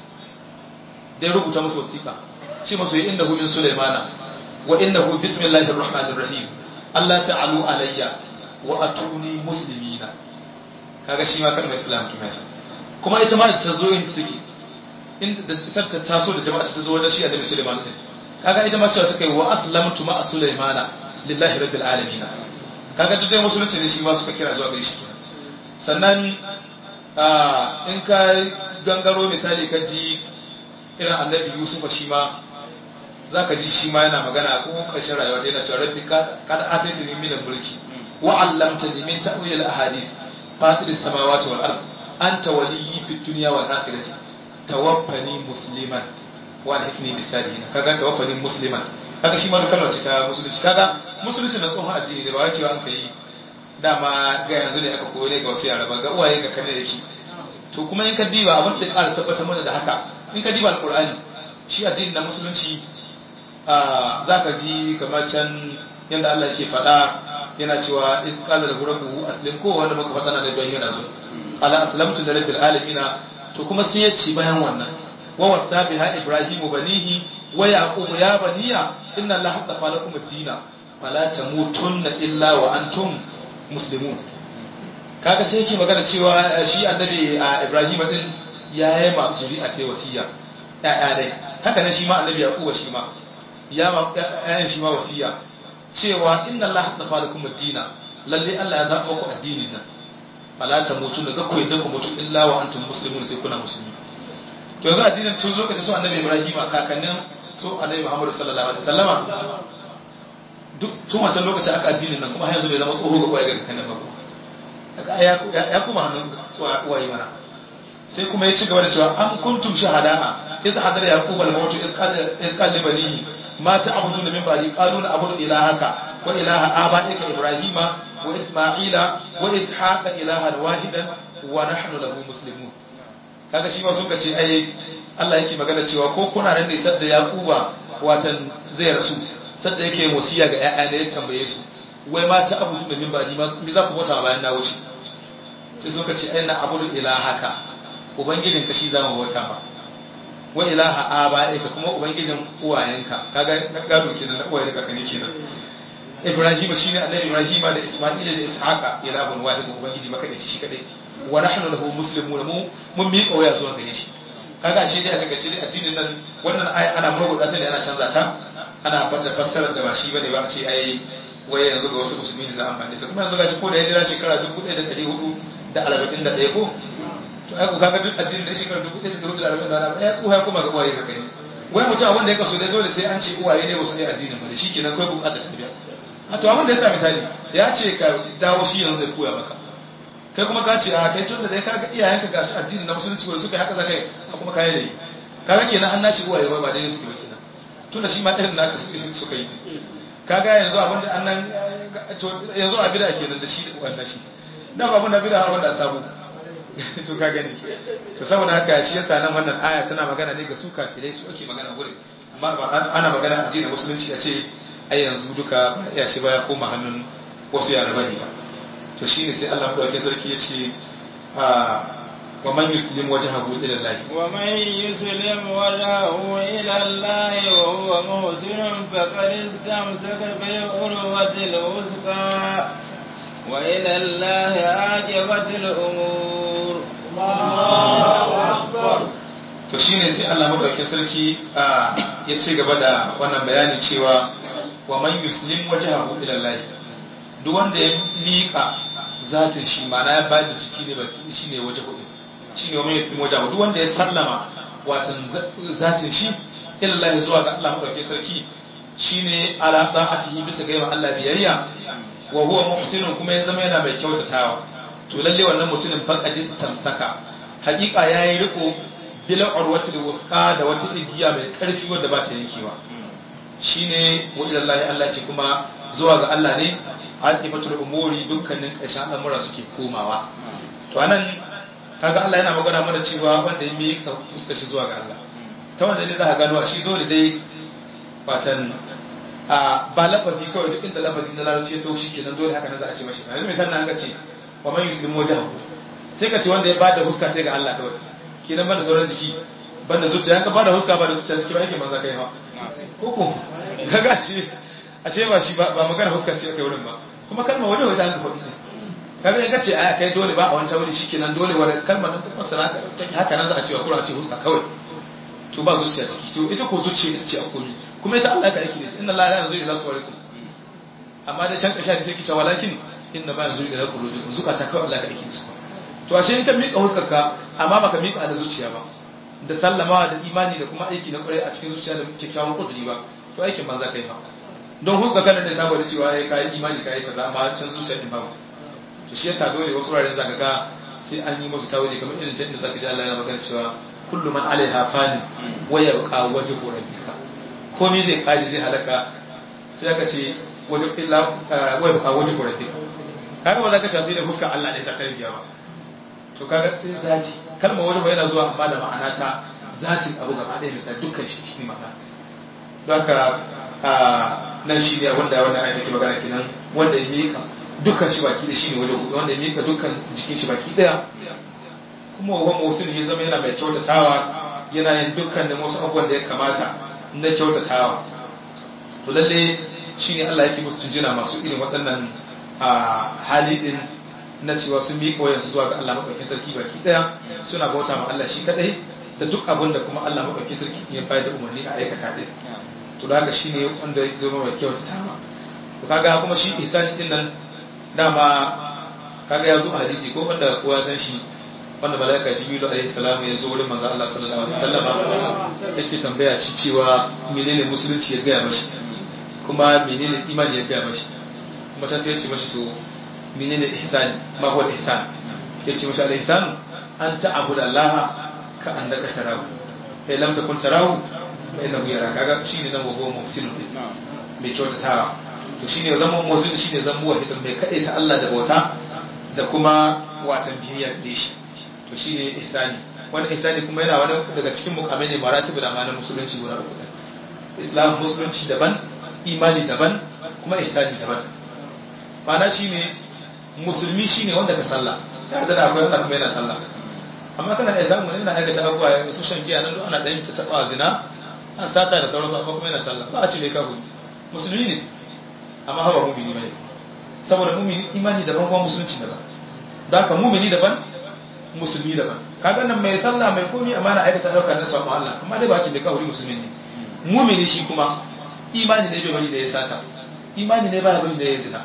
rubuta musu wasiƙa ce musu ya innahu min Sulaimana wa innahu bismillahir rahmanir rahim Allah ta'alu alayya wa atuni muslimina kaga shi ma kalmar islam kima kuma ita ma ta zo inda take inda sai ta taso da jama'a ta zo wajen shi annabi Sulaiman din kaga ita ma cewa take wa aslamtu ma Sulaimana lillahi rabbil alamin kaga duk dai musulunci ne shi ma suka kira zuwa gare shi sannan in ka gangaro misali ka ji irin annabi Yusuf shi ma zaka ji shi ma yana magana ko karshen rayuwa ta yana cewa rabbi kad ataitani min al-mulki wa 'allamtani min ta'wil al-ahadith fatir as-samawati wal ard anta waliyyi fid dunya wal akhirati tawaffani musliman wa alhikni bis salihin kaga tawaffani musliman kaga shi ma kalmar ce ta musulunci kaga musulunci na tsohon addini ne ba wai cewa an kai dama ga yanzu ne aka koyo ne ga wasu yara ba ga uwaye ga kane yake to kuma in ka diba abin da ƙara tabbatar mana da haka in ka diba alqur'ani shi addini na musulunci zaka ji kamar can yanda Allah yake faɗa yana cewa is qala lahu rabbuhu aslim ko wanda muka faɗa na da bayan yana so ala aslamtu li rabbil alamin to kuma sai ya ci bayan wannan wa wasa biha ibrahimu banihi wa yaqubu ya baniya inna allaha tafa lakum ad-dina fala tamutunna illa wa antum muslimun kaga sai yake magana cewa shi annabi ibrahim din ya yi ma zuri'a ta wasiya ya'ya dai haka ne shi ma annabi yaquba shi ma ya ma ya'yan shi ma wasiya cewa inna allaha tafa lakum ad-dina lalle Allah ya zaba ku addinin nan fala tamutunna ga ku yadda ku mutu illa wa antum muslimun sai kuna musulmi to yanzu addinin tun lokacin su annabi ibrahim kakannin su annabi muhammad sallallahu alaihi wasallama duk tun wancan lokacin aka addinin nan kuma har yanzu bai zama tsoho ga kwaye ga kakannin ba ya kuma hannun uwaye mana sai kuma ya ci gaba da cewa an kuntum shahada'a iz hadara yaqub al-maut iz qala li banihi ma ta'buduna min ba'di qalu na'budu ilahaka wa ilaha aba'ika ibrahima wa isma'ila wa ishaqa ilahan wahidan wa nahnu lahu muslimun kaga shi ma sun kace ai Allah yake magana cewa ko kuna nan ne sadda yaquba watan zai rasu sadda yake wasiya ga ƴaƴa ne ya tambaye su wai ma ta abudu da min ba'di me za ku bauta bayan na wuce sai suka ce ai na abudu ilahaka ubangijin ka shi za mu bauta ba wa ilaha abaika kuma ubangijin uwayenka kaga gado kenan na uwayenka kane kenan Ibrahim shine annabi Ibrahim da Isma'ila da Ishaqa ilahun wahid ubangiji maka da shi kadai wa nahnu lahu muslimun mun miƙa waya zuwa gare shi kaga shi dai a takaice dai addinin nan wannan aya ana murguda sai ana canza ta ana bata fassarar da ba shi bane ba a ce ai wai yanzu ga wasu musulmi da za a amfani ta kuma yanzu gashi ko da ya jira shekara 1441 ko to ai ko kaga duk addinin da shekara 1441 ya tsuha kuma ga uwaye ga kai wai mutum abin da ya kaso dai dole sai an ce uwaye ne wasu ne addinin ba shi kenan kai bukata ta biya a to abin da ya sa misali ya ce ka dawo shi yanzu zai koya maka kai kuma ka ce a kai tun da dai kaga iyayenka ga su addinin na musulunci wanda suka yi haka zaka yi kuma kai da yi kaga kenan an nashi uwaye ba dai suke ba kenan tun da shi ma irin naka suka yi kaga yanzu abin da annan yanzu a bid'a kenan da shi da wannan shi da ba mun da bid'a har wanda sabu to ka gani to saboda haka shi yasa nan wannan aya tana magana ne ga su kafirai su ake magana gurin amma ba ana magana addinin musulunci a ce ai yanzu duka ba ya shi ba ya koma hannun wasu yara bane ba to shine sai Allah madaukakin sarki ya ce wa man yuslim wajhahu ila Allah ومن يسلم وجهه إلى الله وهو محسن فقد استمسك بالعروة الوثقى وإلى الله عاقبة الأمور. الله أكبر. to shine sai Allah madaukakin sarki ya ce gaba da wannan bayani cewa wa man yuslim wajhahu ila Allah duk wanda ya miƙa zatin shi ma'ana ya bada jiki ne baki shine waje hudu shine wa man yuslim wajhahu duk wanda ya sallama watan zatin shi ila Allah zuwa ga Allah madaukakin sarki shine ala ta'atihi bisa ga yawan Allah biyayya wa huwa muhsinun kuma ya zama yana mai kyautatawa to lalle wannan mutumin faqadis tamsaka haƙiƙa yayi riko bil urwatil wuthqa da wata igiya mai karfi wanda ba ta yankewa shine wa ila Allah Allah ce kuma zuwa ga Allah ne aqibatul umuri dukkanin ƙarshen al'amura suke komawa to anan kaga Allah yana magana mana cewa wanda ya miƙa fuskar shi zuwa ga Allah ta wanda ne za ka gano shi dole dai fatan ba lafazi kawai duk inda lafazi na larabci ya to shi kenan dole haka nan za a ce mashi yanzu misali an ka ce wa man yuslimu wajhahu sai ka ce wanda ya bada fuska sai ga Allah kawai kenan banda sauran jiki banda zuciya ka bada fuska bada zuciya suke ba yake manza kai ba koko kaga ce a ce ba shi ba magana fuska ce kai wurin ba kuma kalma wani wata an ka faɗi ne kaga in ka ce a kai dole ba a wancan wuri shikenan dole wani kalmar nan ta fassara take haka nan za a ce wa Qur'ani ce fuska kawai to ba zuciya ciki to ita ko zuciya ita ce a komai kuma ita Allah ka aiki da inna Allah la yanzu ila suwarikum amma da can kasha sai kice walakin inna ba yanzu ila qulubikum zukata kawai Allah ka aiki da su to ashe in ka mika huskarka amma baka mika da zuciya ba da sallama da imani da kuma aiki na kwarai a cikin zuciya da kyakkyawan kuduri ba to aikin banza kai ba don huska kana da ta gwada cewa ai kai imani kai kaza amma can zuciya din ba to shi yasa dole wasu wuraren zaka ga sai an yi musu tawili kamar irin can da zaka ji Allah yana magana cewa kullu man alaiha fani wa yabqa wajhu rabbika komai zai kare zai halaka sai aka ce wajhu illa wa yabqa wajhu rabbika kaga ba za ka shafi da fuskar Allah ne ta tarbiya ba to kaga sai zati kalmar wani yana zuwa amma da ma'ana ta zatin abu gaba ɗaya misali dukkan shi ma'ana don haka nan shi ne wanda wannan ayat take magana kenan wanda ya mika dukkan shi baki da shi ne wajen hudu wanda ya mika dukkan jikin shi baki ɗaya kuma wa mutum ya zama yana mai kyautatawa yana yin dukkan da wasu abubuwan da ya kamata na kyautatawa to lalle shi ne Allah yake musu tunjina masu irin waɗannan hali din na cewa sun miƙa wayansu zuwa ga Allah maɗaukin sarki baki ɗaya suna bauta ma Allah shi kaɗai da duk abin da kuma Allah maɗaukin sarki ya bayar da umarni a aikata ɗin to da haka shine wanda ya zama mai kyautata ma to kaga kuma shi ihsani din nan dama kaga ya zo a hadisi ko wanda kowa san shi wanda malaika jibrilu alaihi salamu ya zo wurin manzo Allah sallallahu alaihi wasallama yake tambaya shi cewa menene musulunci ya gaya mashi kuma menene imani ya gaya mashi kuma ta sai ya ce mashi to menene ihsani ma huwa ihsan yace mashi al-ihsan an ta'budu Allah ka annaka tarahu kai lam takun tarahu fa innahu yaraka kaga shine nan gogo muhsinun mai kyautatawa to shine zama muhsin shine zama wahidin mai kade ta Allah da bauta da kuma watan biyayya da shi to shine ihsani wannan ihsani kuma yana wani daga cikin mukamai ne maratibu da amanan musulunci guda uku islam musulunci daban imani daban kuma ihsani daban ma'ana shine musulmi shine wanda ka sallah ya da akwai wanda kuma yana sallah amma kana iya samu wani yana aikata abubuwa ya su shan giya nan ana dan ta taba zina an sata da sauransu amma kuma yana sallah ba a ce mai kafu musulmi ne amma hawa mu'mini bai saboda mu'mini imani daban kuma musulunci daban da haka mu'mini daban musulmi daban kaga nan mai sallah mai komi amma na aikata daukar nan sabon Allah amma dai ba a ce mai kafu musulmi ne mu'mini shi kuma imani ne bai bari da ya sata imani ne ba bari da ya zina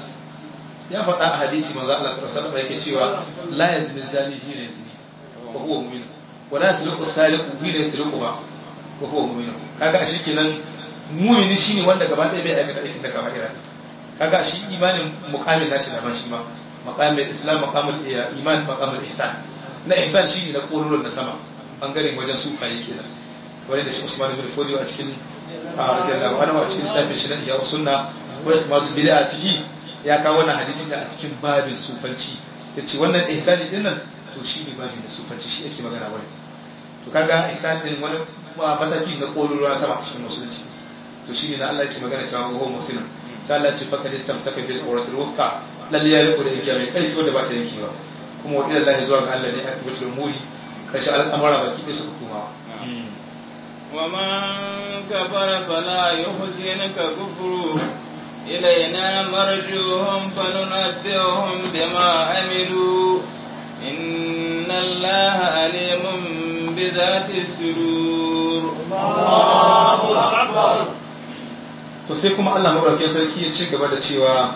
ya faɗa a hadisi manzo Allah sallallahu alaihi wasallam yake cewa la yazni zani hina yazni wa huwa mu'min wa la yasriqu sariqu hina yasriqu wa huwa mu'min kaga shi kenan mu'mini shine wanda gaba ɗaya bai aikata aikin da kaba'ira kaga shi imanin muqamin nashi daban shi ma maqamul islam maqamul iman maqamul ihsan na ihsan shine na kololon na sama bangaren wajen sufaye kenan wani da shi Usman ibn Fodiyo a cikin radiyallahu anhu a cikin tafsir shi na iya sunna wa ismaul bid'a a ciki ya kawo wannan hadisi da a cikin babin sufanci yace wannan ihsani din nan to shine babin da sufanci shi yake magana wani to kaga ihsani din wani mataki na kololuwa sama cikin musulunci to shine na Allah yake magana cewa huwa muslim sai Allah ya ce faqad istamsaka bil urwatil wuthqa lalle ya riko da igiya mai karfi wanda ba ta yanki ba kuma wa ila Allah zuwa ga Allah ne akibatul muri kashi al'amura baki ɗaya suka komawa ومن كفر فلا يحزنك كفره إلينا مرجوهم فننبئهم بما عملوا إن الله عليم بذات الصدور. الله أكبر. to sai kuma Allah madaukakin sarki ya ci gaba da cewa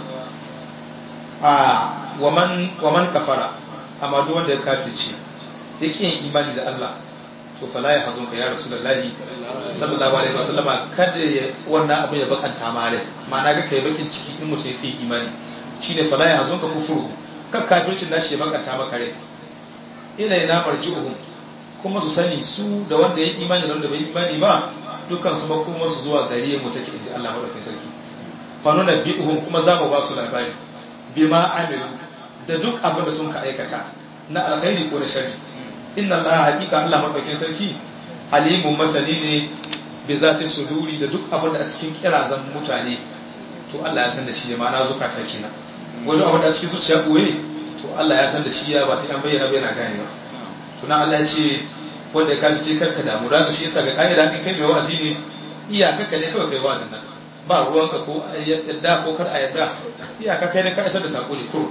waman kafara amma duk wanda ya kafirce yake yin imani da Allah to fala ya hazunka ya rasulullahi sallallahu alaihi wasallama kada ya wannan abin ya bakanta mare ma'ana ga kai bakin ciki in mutum yake imani shine fala ya hazunka kufuru kan kafircin nashi ya bakanta maka rai ila ina marji'uhum kuma su sani su da wanda ya imani da wanda bai imani ba dukkan su makoma su zuwa gare mu take inji Allah madaukakin sarki fa nuna bi'uhum kuma za mu ba su labari bima amilu da duk abin da sun ka aikata na alkhairi ko na sharri inna Allah haqiqa Allah madaukakin sarki alimun masani ne bi zati suduri da duk abin da a cikin kirazan mutane to Allah ya san da shi ma na zukata kenan wani abin da a cikin zuciya boye to Allah ya san da shi ya ba sai an bayyana bayyana ganewa to na Allah ya ce wanda ka ji karka damu da shi yasa ga kaida kai mai wa'azi ne iyaka ka ne kawai kai wa'azin nan ba ruwanka ko yadda ko kar a yadda iyaka kai ne ka isar da sako ne to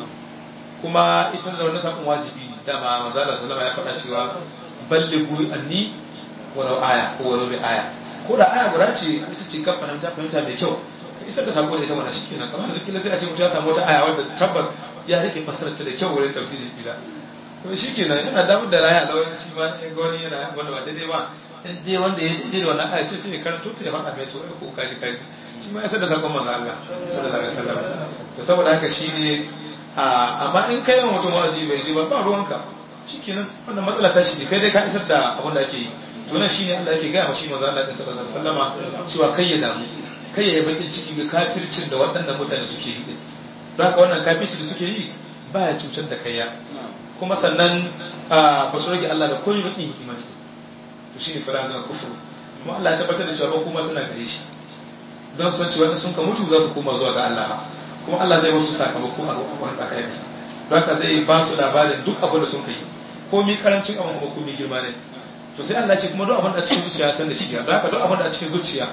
kuma isar da wannan sakon wajibi ne dama manzo Allah sallama ya faɗa cewa ballighu anni walau aya ko walau bi aya ko da aya guda ce ita ce ka fahimta mai kyau ka isar da sako ne ita wannan shikenan kamar yanzu kila sai a ce mutum ya samu wata aya wanda tabbas ya rike fasarar ta da kyau wurin tafsirin bila to shikenan yana damar da raya lawan shi ma in ga wani yana wanda ba daidai ba in dai wanda ya je da wannan aya ce sai ya karanto ta ya faɗa mai to ko kaji shi ma ya san da sakon manzo Allah sallallahu alaihi wasallam to saboda haka shine amma in kai mutum wa'azi bai ji ba ruwanka shikenan wannan matsala ta shi kai dai ka isar da abin da ake yi to nan shine Allah yake gaya mashi manzo Allah sallallahu alaihi wasallama cewa kai ya damu kai ya bakin ciki ga kafircin da waɗannan mutane suke yi don haka wannan kafirci da suke yi baya cutar da kai ya kuma sannan ba su rage Allah da komai bakin imani to shine farazan kufur kuma Allah ya tabbatar da cewa ba kuma tana gare shi don san cewa sun ka mutu za su koma zuwa ga Allah kuma Allah zai musu sakamako a wannan aka yi don haka zai ba su labarin duk abin da sun kai komai karancin abin kuma komai girma ne to sai Allah ce kuma duk abin da cikin zuciya san da shi ya don haka duk abin da cikin zuciya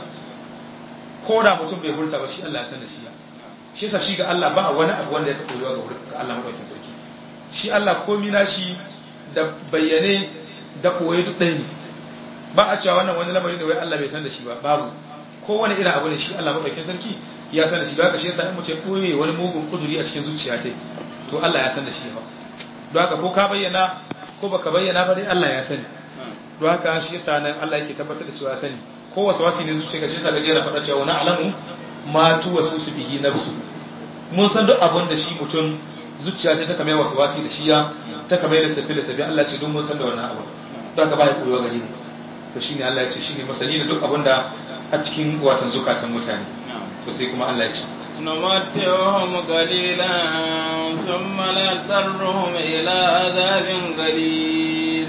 ko da mutum bai hurta ba shi Allah ya san da shi ya shi yasa shi ga Allah ba wani abu wanda ya taɓa zuwa ga Allah madaukakin sarki shi Allah komai nashi da bayyane da koyi duk ɗaya ne ba a cewa wannan wani lamari da wai Allah bai san da shi ba babu ko wani irin abu ne shi Allah madaukakin sarki ya san da shi haka shi yasa in mutum koyi wani mugun kuduri a cikin zuciya ta to Allah ya san da shi ba don haka ko ka bayyana ko baka bayyana ba dai Allah ya sani don haka shi yasa nan Allah yake tabbatar da cewa ya sani ko wasu wasi ne zuciya ka shi yasa gaje na faɗa cewa wani alamu ma tu wasu su bihi nafsu mun san duk abin da shi mutum zuciya ta kamar wasu wasi da shi ya ta kamar da safi da safi Allah ce don mun san da wannan abu don haka ba ya koyo gare mu to shine Allah ya ce shine masani da duk abin da a cikin watan zukatan mutane to sai kuma Allah ya ce نمتعهم قليلا ثم نضطرهم إلى عذاب غليظ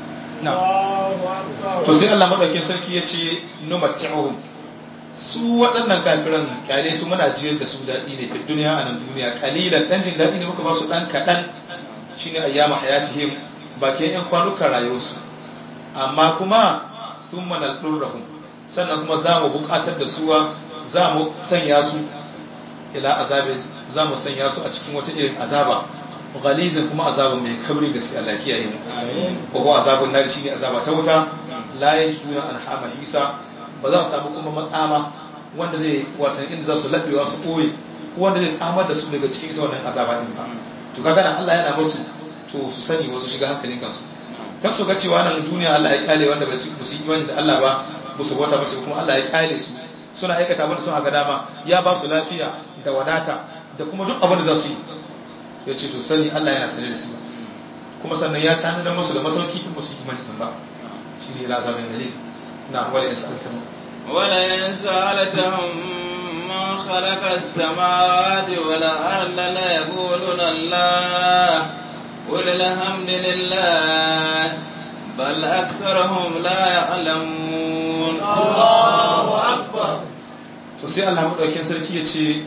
to sai Allah madaukakin sarki ya ce numatti'uhum su waɗannan kafiran kyale su muna jiyar da su daɗi ne fi duniya a nan duniya kalilan ɗan jin daɗi ne muka ba su ɗan kaɗan shine ayyama hayatihim bakin yan kwanukan rayuwarsu amma kuma sun manal ɗurrahum sannan kuma za mu buƙatar da suwa za mu sanya su ila azabin za mu sanya su a cikin wata irin azaba ghalizin kuma azabun mai kabri gaske Allah kiyaye mu ko ko azabun nari shine azaba ta wuta la yajuna an hama hisa ba za su samu kuma matsama wanda zai watan inda za su labewa su koyi ko wanda zai tsamar da su daga cikin ita wannan azaba din ba to kaga nan Allah yana musu to su sani wasu shiga hankalin kansu kan su ga cewa nan duniya Allah ya kyale wanda ba su yi imani da Allah ba musu wata ba kuma Allah ya kyale su suna aikata abin da sun haka dama ya ba su lafiya da wadata da kuma duk abin da za su yi ya ce to sani Allah yana sane da su kuma sannan ya tani da musu da masauki in musu imani ba shi ne lazabin dalil na wala yasaltum wala yansalatuhum man khalaqa as-samawati wal arda la yaquluna Allah qul alhamdulillah bal aktharuhum la ya'lamun Allahu akbar to sai Allah madaukakin sarki ya ce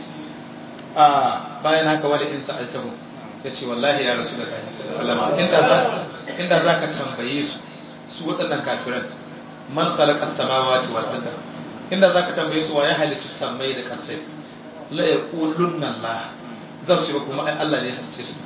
bayan haka wala in sa'altahu ya ce wallahi ya rasulullahi sallallahu alaihi wasallam inda zaka tambaye su waɗannan kafiran man khalaqa as-samawati wal arda inda zaka tambaye su wa ya halicci samai da kasai la yaqulunna Allah za su ce kuma ai Allah ne ya halicce su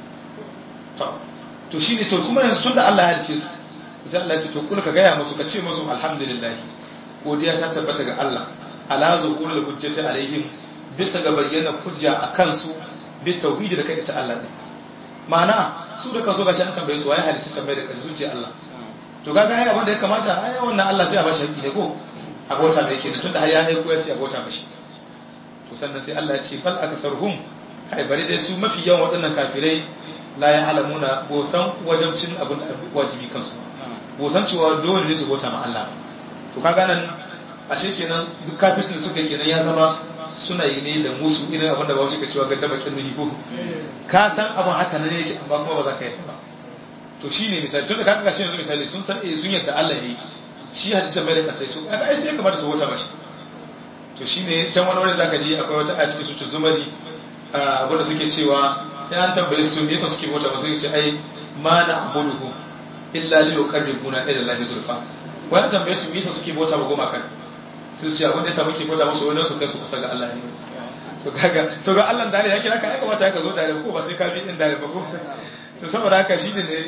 to shine to kuma yanzu tunda Allah ya halicce su sai Allah ya ce to kula ka gaya musu ka ce musu alhamdulillah godiya ta tabbata ga Allah ala zuhurul hujjati alaihim bisa ga bayyana hujja akan su bi tauhidi da kai ta Allah ne ma'ana su da kansu gashi an tambaye su waye halicci samai da kasai zuciya Allah to kaga ai abin da ya kamata ai wannan Allah sai a bashi haƙi ne ko abota da yake da tunda har ya aiko ya ce abota bashi to sannan sai Allah ya ce bal aktharuhum kai bari dai su mafi yawan waɗannan kafirai la ya'lamuna bosan wajibcin abin wajibi kansu bosan cewa dole ne su bota ma Allah to kaga nan ashe kenan duk kafircin suka kenan ya zama suna yi ne da musu irin abin da ba su ka cewa gadda bakin nuhi ko ka san abin haka ne yake amma kuma ba za ka yi ba to shine misali tunda kaga gashi yanzu misali sun san sun yadda Allah ne shi hadisin bai da kasai to kaga ai sai kamar su bota mashi to shine can wani wani zaka ji akwai wata a cikin sutu zumari abin da suke cewa in an tambaye su to me yasa suke bota ba sai su ce ai ma na abuduhu illa li yuqarribuna ila Allah zulfa wani tambaye su me yasa suke bota ba goma kan su ce abin da yasa muke bota musu wannan su kai su kusa ga Allah ne to ga Allah dare ya kira ka ai kamata ka zo dare ko ba sai ka bi din dare ba ko to saboda haka shi ne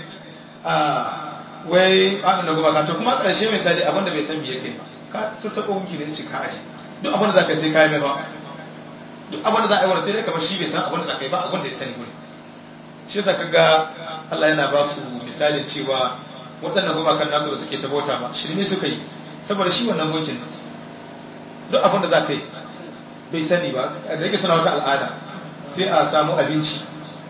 wai an na goma ka to kuma karshe misali abin da bai san me yake ka sassako hunki ne ci ka ashi duk abin da zaka sai kai mai ba duk abin da za a yi wani sai dai kamar shi bai san abin da zaka yi ba abin da ya sani gure shi yasa kaga Allah yana ba su misalin cewa waɗannan gumakan nasu da suke ta bauta ba shirme suka yi saboda shi wannan gunkin duk abin da za ka yi bai sani ba da yake suna wata al'ada sai a samu abinci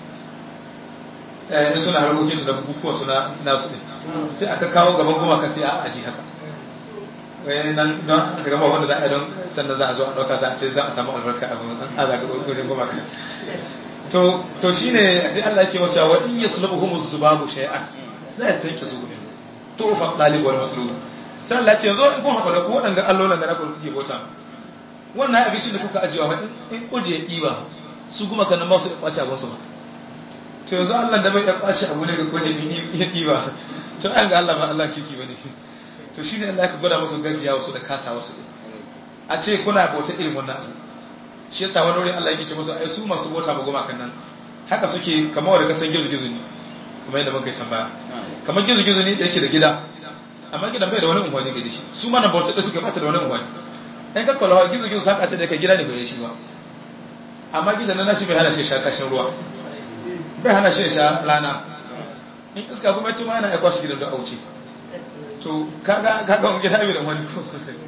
in suna harkokin su da bukukuwan suna nasu ne sai aka kawo gaban gumakan sai a aji haka wai nan don aka gama wanda za a yi don sannan za a zo a ɗauka za a ce za a samu albarka a aza ga gurin gumakan to shine sai Allah yake wata wa in yaslubuhum zubabu shay'an la yastanqizu to fa dalib wal matlub sai Allah ce zo in kun haƙura ku waɗanda allolan da na kuke bauta wannan abincin da kuka ajiyewa ba in kuje ɗiba su kuma kan ba su ɓace abin su ba to yanzu Allah da bai ya ɓace abu ne ga kuje ya ɗiba to an ga Allah ba Allah kiki ba ne to shi ne Allah ya gwada musu gajiya wasu da kasa wasu a ce kuna bauta irin wannan abu shi yasa wani wurin Allah yake ce musu ai su masu bauta ba goma kan nan haka suke kamar wanda kasan gizo-gizo ne kamar yadda muka yi san baya kamar gizo-gizo ne da yake da gida amma gidan bai da wani unguwanni gari shi su mana bauta da suke bata da wani unguwanni ɗan kakwalawa gizo-gizo saka ce da kai gida ne bai shi ba amma gidan na nashi bai hana shi sha kashin ruwa bai hana shi sha rana in iska kuma tuma yana ya kwashi gidan da auce to kaga wani gida bai da wani ko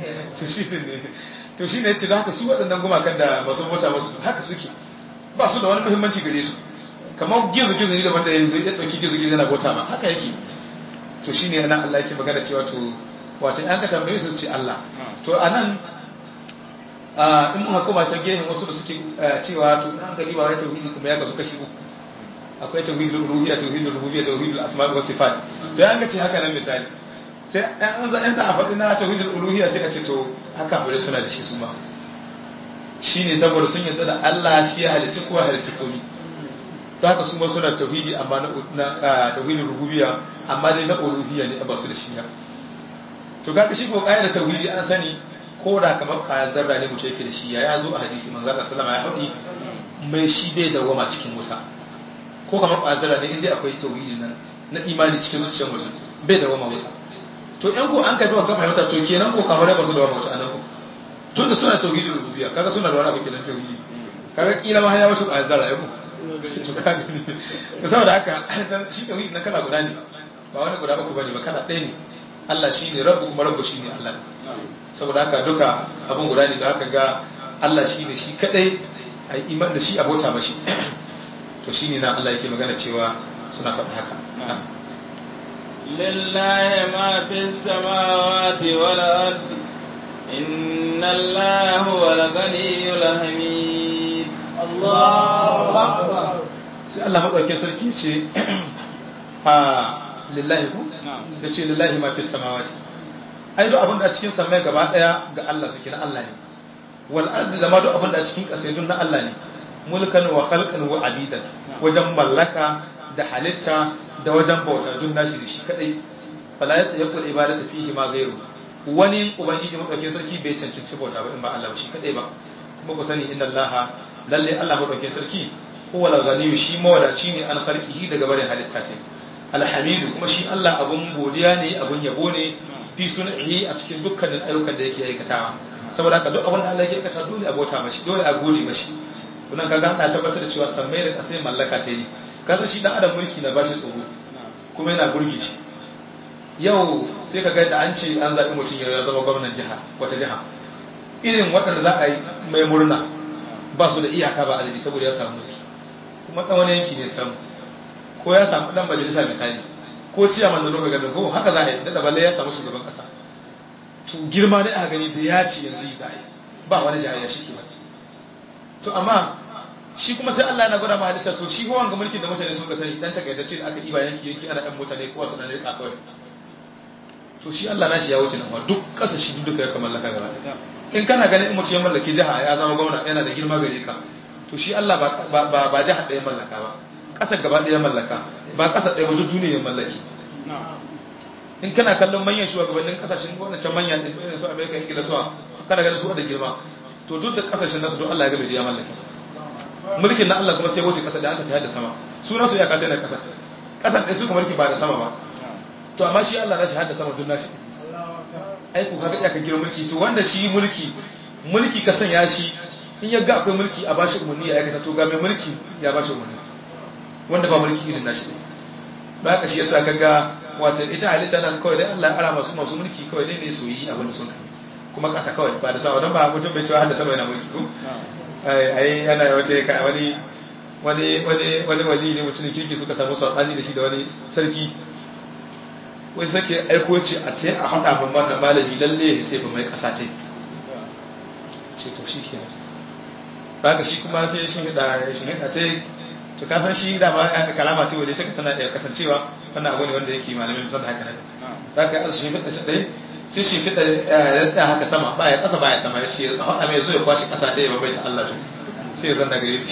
to shi ne ce da haka su waɗannan gumakan da masu bauta masu haka suke ba su da wani muhimmanci gare su kamar gizo-gizo ne da wanda yanzu ya ɗauki gizo-gizo yana bauta ma haka yake to shine ana Allah yake magana cewa to wato an ka tambaye su ce Allah to anan in mun hukuma ta gehen wasu da suke cewa to an gari ba wai tauhidi kuma ya kasu kashi uku akwai tauhidul uluhiyya tauhidul rububiyya tauhidul asma' wa sifat to an ga ce haka nan misali sai an za a faɗi na tauhidul uluhiyya sai a ce to haka bare suna da shi su ma shine saboda sun yarda da Allah shi ya halicci kowa halicci komai to haka su ma suna tauhidi amma na tauhidul rububiyya amma dai na uluhiyya ne ba su da shi to kaga shi ko da tauhidi an sani ko da kamar ƙwayar zarra ne mutum yake da shi ya zo a hadisi manzo Allah sallama ya faɗi mai shi bai dawama cikin wuta ko kamar ƙwayar zarra ne inda akwai tauhidi nan na imani cikin zuciyar mutum bai dawama wuta to ɗan ko an kai ba gaba wuta to kenan ko kamar ba su dawama wuta anan ko tunda suna tauhidul rububiyya kaga suna da wani abu kenan tauhidi kaga kila ma ya wasu ƙwayar zarra ya to kaga to saboda haka shi tauhidi na kala guda ne ba wani guda uku bane ba kala ɗaya ne Allah shi ne rabu kuma rabu shi ne Allah saboda haka duka abin guda ne da haka ga Allah shi ne shi kadai a yi iman da shi abota ba shi to shi ne na Allah yake magana cewa suna faɗi haka lillahi ma fi samawati wal ard inna Allah huwal ghaniyyul hamid Allahu akbar sai Allah madaukakin sarki ce lillahi ku da ce lillahi ma fi samawati ai duk abin da a cikin samai gaba daya ga Allah suke na Allah ne wal ardi da ma duk abin da a cikin kasai dun na Allah ne mulkan wa khalqan wa abidan wajen mallaka da halitta da wajen bauta duk nashi da shi kadai fala yaqul ibadatu fihi ma ghayru wani ubangiji madaukakin sarki bai cancanci bauta ba in ba Allah ba shi kadai ba kuma ku sani inna Allah lalle Allah madaukakin sarki huwa al-ghani shi mawadaci ne an khalqihi daga barin halitta ce alhamidu kuma shi Allah abun godiya ne abun yabo ne fi sun'ihi a cikin dukkanin ayyukan da yake aikatawa saboda haka duk abin da Allah yake aikata dole a bauta mashi dole a gode mashi wannan kaga ana tabbatar da cewa sammai da kasai mallaka ce ne kaza shi dan adam mulki na bashi tsoro kuma yana burge shi yau sai kaga da an ce an zabi mutum ya zama gwamnatin jiha wata jiha irin waɗanda za a yi mai murna ba su da iyaka ba adadi saboda ya samu mulki kuma dan wani yanki ne samu ko ya samu dan majalisa misali ko ciyaman da lokacin ganin ko haka za a yi da balle ya samu shugaban kasa to girma ne aka gani da ya ci yanzu za a yi ba wani jayayya shi ke ba to amma shi kuma sai Allah yana gwada ma halitta to shi hawan ga mulkin da mutane sun ka sani dan takaitacce da aka iba yanki yanki ana dan mutane kowa suna rika kawai to shi Allah nashi ya wuce nan ma duk kasashe duka ya kamallaka gaba in kana ganin in mutum ya mallaki jiha ya zama gwamna yana da girma gare ka to shi Allah ba jiha ɗaya mallaka ba ƙasar gaba ɗaya mallaka ba ƙasar ɗaya ba duk duniya ya mallaki in kana kallon manyan shugabannin kasashen wadancan manyan ɗin irin su Amerika Ingila suwa kana ganin su da girma to duk da kasashen nasu don Allah ya gabe ya mallaki mulkin na Allah kuma sai wuce ƙasa da aka tayar da sama suna su ya kasa na ƙasa ƙasar ɗaya su kuma mulki ba da sama ba to amma shi Allah na shi hada sama dunna ce ai ku kaga iya ka girma mulki to wanda shi mulki ka sanya shi in ya ga akwai mulki a bashi umarni ya aikata to ga mai mulki ya bashi umarni wanda ba mulki irin nashi ba ka shi yasa kaga wato ita halitta nan kawai dai Allah ya ara masu mulki kawai ne su yi abin da sun kai kuma kasa kawai ba da sama don ba mutum bai cewa hada sama yana mulki ko ai yana wata wani wali ne mutumin kirki suka samu sabani da shi da wani sarki wai sake aiko ce a ce a hada ban wannan malami lalle ya ce ba mai kasa ce to shi kenan ba ka shi kuma sai shi hida ta to ka san shi da ma kalama ta wale take tana da kasancewa wannan abu ne wanda yake malamin su san haka ne za ka yi shi fita shi dai sai shi fita ya tsaya haka sama ba ya kasa ba ya sama ya ce a mai zo ya kwashi kasa ta yi bai sa Allah to sai zan daga yi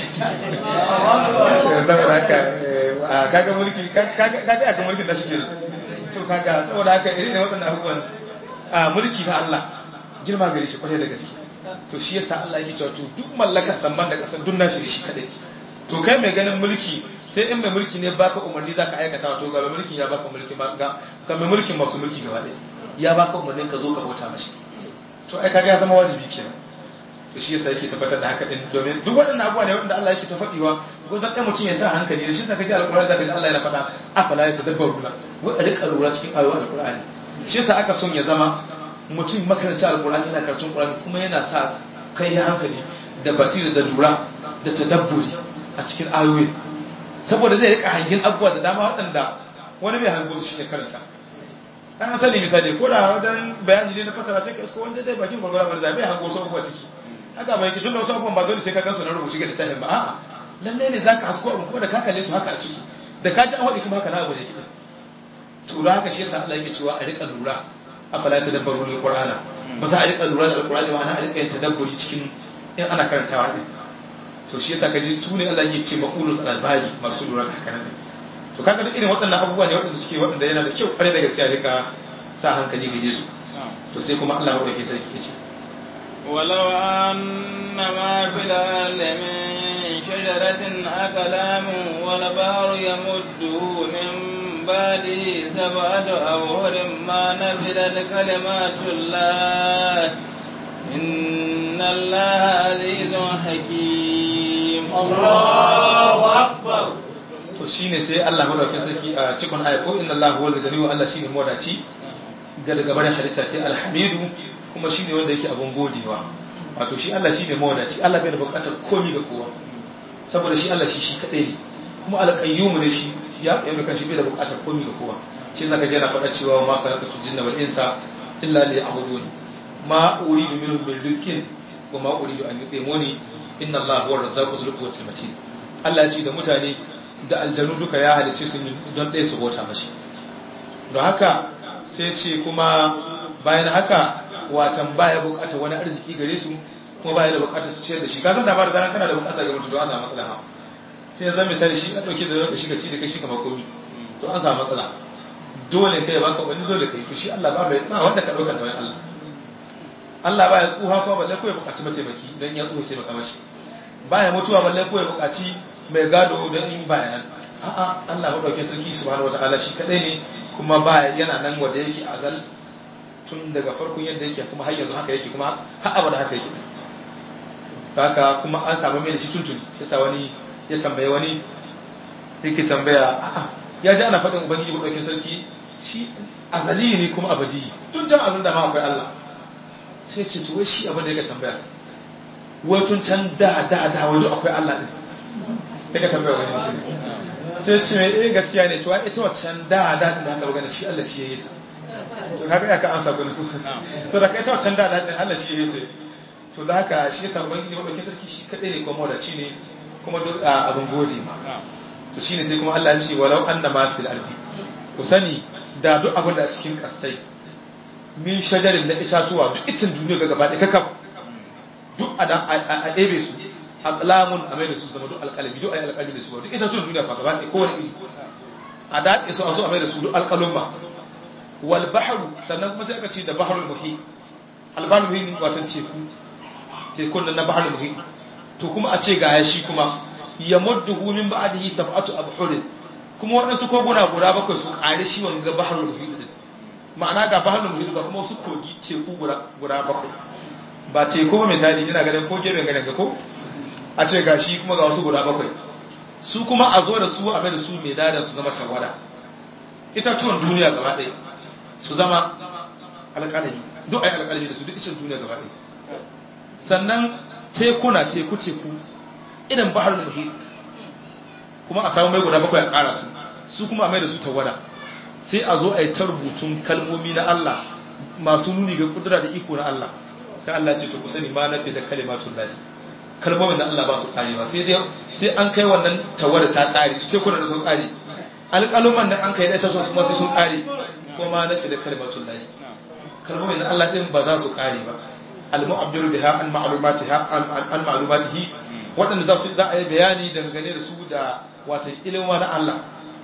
saboda haka kaga mulki kaga aka mulki da shi to kaga saboda haka irin waɗannan abubuwan mulki na Allah girma gare shi kwarai da gaske to shi yasa Allah yake cewa to duk mallakar samman da kasar duk nashi da shi kadai to kai mai ganin mulki sai in mai mulki ne baka umarni zaka aikata to ga mai mulki ya baka mulki ga mai mulkin masu mulki gaba ɗaya ya baka umarni ka zo ka bauta mashi to ai kaga ya zama wajibi kenan to shi yasa yake tabbatar da haka din domin duk waɗannan abubuwa ne wanda Allah yake ta faɗiwa ko dan mutum ya sa hankali da shi da kaji alƙur'ani zaka ji Allah yana faɗa afala yatadabbaruna wa rika lura cikin ayoyin alƙur'ani shi yasa aka son ya zama mutum makaranci alƙur'ani yana karatun ƙur'ani kuma yana sa kai hankali da basira da lura da tadabburi a cikin ayoyi saboda zai rika hangin abubuwa da dama waɗanda wani mai hango su shine karanta dan asali misali ko da wajen bayani ne na fasara sai ka isko wanda dai bakin gurgura bar zabe hango su abubuwa ciki haka bai ki tunda wasu abubuwan ba dole sai ka gansu na rubuci ga littafin ba a'a lalle ne zaka hasko abu kuma da ka kalle su haka suke da ka ji an wadi kuma haka na abu ne kike to da haka shi yasa Allah yake cewa a rika lura afala tadabbaru alqur'ana ba za a rika lura da alqur'ani ba ana a rika yin tadabburi cikin in ana karantawa ne to shi yasa kaji su ne Allah yake ce maqulul albani masu lura da haka ne to kaga duk irin waɗannan abubuwa ne waɗanda suke waɗanda yana da kyau ƙwarai da gaskiya rika sa hankali ga Yesu to sai kuma Allah madauke sarki yace ولو أن ما في الأرض من شجرة أقلام والبحر يمده من بعده سبعة أبحر ما نفدت كلمات الله إن الله عزيز حكيم الله أكبر to shine sai Allah madaukakin sarki a cikin ayat ko inna Allah huwal ghani wa Allah shine modaci ga daga barin halitta ce alhamidu kuma shine wanda yake abun godewa wato shi Allah shine modaci Allah bai da bukatar komai ga kowa saboda shi Allah shi kadai ne kuma alqayyum ne shi ya tsaye da kanshi bai da bukatar komai ga kowa shi yasa kaje yana faɗa cewa ma khalaqatul jinna wal insa illa liya'budun ma uridu minhum min rizqin wa ma uridu an yutimuni inna Allah huwa ar-razzaqu dhul quwwati matin Allah ya ce da mutane da aljanu duka ya halice su don ɗaya su bauta mashi don haka sai ce kuma bayan haka watan baya bukatar wani arziki gare su kuma baya da bukatar su ciyar da shi kasan da ba da zaran kana da bukatar ga mutu don a samu matsala sai zan misali shi ka dauke da shi ka ci da kai shi kamar komi to an samu matsala dole kai baka wani dole kai to shi Allah ba wanda ka dauka da wani Allah Allah ba ya tsuha ko balle ko ya bukaci mataimaki dan ya tsuha taimaka mashi ba ya mutuwa balle ko ya bukaci mai gado dan in ba yana a'a Allah madaukakin sarki subhanahu wataala shi kadai ne kuma ba yana nan wanda yake azal tun daga farkon yadda yake kuma har yanzu haka yake kuma har abada haka yake haka kuma an samu mai da shi tuntuni sai wani ya tambaye wani yake tambaya a'a ya ji ana faɗin ubangiji madaukakin sarki shi azali ne kuma abadi tun can azal da ma akwai Allah sai ce to wai shi abin da yake tambaya wai tun can da wai akwai Allah din yake tambaya wani mutum sai ce mai gaskiya ne to ita waccan da din da aka magana shi Allah shi yayi ta to kaga ya ka amsa gurin to da kai ita waccan da din Allah shi yayi ta to da haka shi yasa ubangiji madaukakin sarki shi kadai ne kuma wadaci ne kuma duk abin gode to shine sai kuma Allah ya ce walau anna ma fil ardi ku sani da duk abin da a cikin kasai min shajarin da itatuwa duk itin duniya ga gaba ɗaya kakaf duk a ɗebe su aqlamun a mai da su zama duk alƙalami duk ayi alƙalami da su duk itatuwan duniya fa gaba ɗaya kowane iri a dace su a zo a mai da su duk alƙalumma wal bahru sannan kuma sai aka ce da bahrul muhit albahrul muhit wato tekun nan na bahrul muhit to kuma a ce ga shi kuma yamudduhu min ba'dihi sab'atu abhurin kuma waɗansu koguna guda bakwai su ƙare shi wanga bahrul muhit din ma'ana ga bahrul muhit ga kuma su kogi teku guda bakwai ba teku ba misali ina ganin ko gefen ganin ga ko a ce ga shi kuma ga wasu guda bakwai su kuma a zo da su a mai da su mai dada su zama tawada itatuwan duniya gaba ɗaya su zama alƙalami duk ai alƙalami da su duk icin duniya gaba ɗaya sannan tekuna teku idan bahrul muhit kuma a samu mai guda bakwai a ƙara su kuma a mai da su tawada sai a zo a yi ta rubutun kalmomi na Allah masu nuni ga kudura da iko na Allah sai Allah ce to ku sani ma nafi da kalimatun lahi kalmomin da Allah ba su ƙare ba sai an kai wannan tawada ta ƙare sai kuna da sun ƙare alƙaluman nan an kai da ta so kuma sai sun ƙare ko ma nafi da kalimatun lahi kalmomin da Allah din ba za su ƙare ba al-mu'abbiru biha an ma'lumatihi waɗanda za a yi bayani dangane da su da wata ilimin na Allah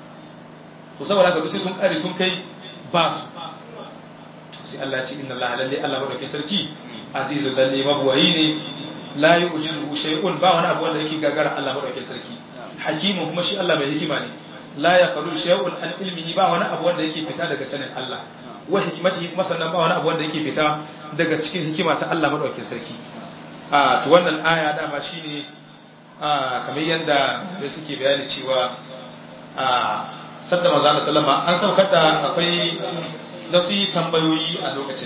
to saboda haka sai sun kare sun kai ba su to sai Allah ya ce inna Allah lalle Allah madaukakin sarki azizul lalle mabwayi ne la yu'jizu shay'un ba wani abu wanda yake gagara Allah madaukakin sarki hakimun kuma shi Allah mai hikima ne la yaqulu shay'un an ilmihi ba wani abu wanda yake fita daga sanin Allah wa hikmatihi kuma sannan ba wani abu wanda yake fita daga cikin hikima ta Allah madaukakin sarki to wannan aya dama shine kamar yadda da suke bayani cewa sadda manzo Allah sallama an saukar da akwai da su yi tambayoyi a lokacin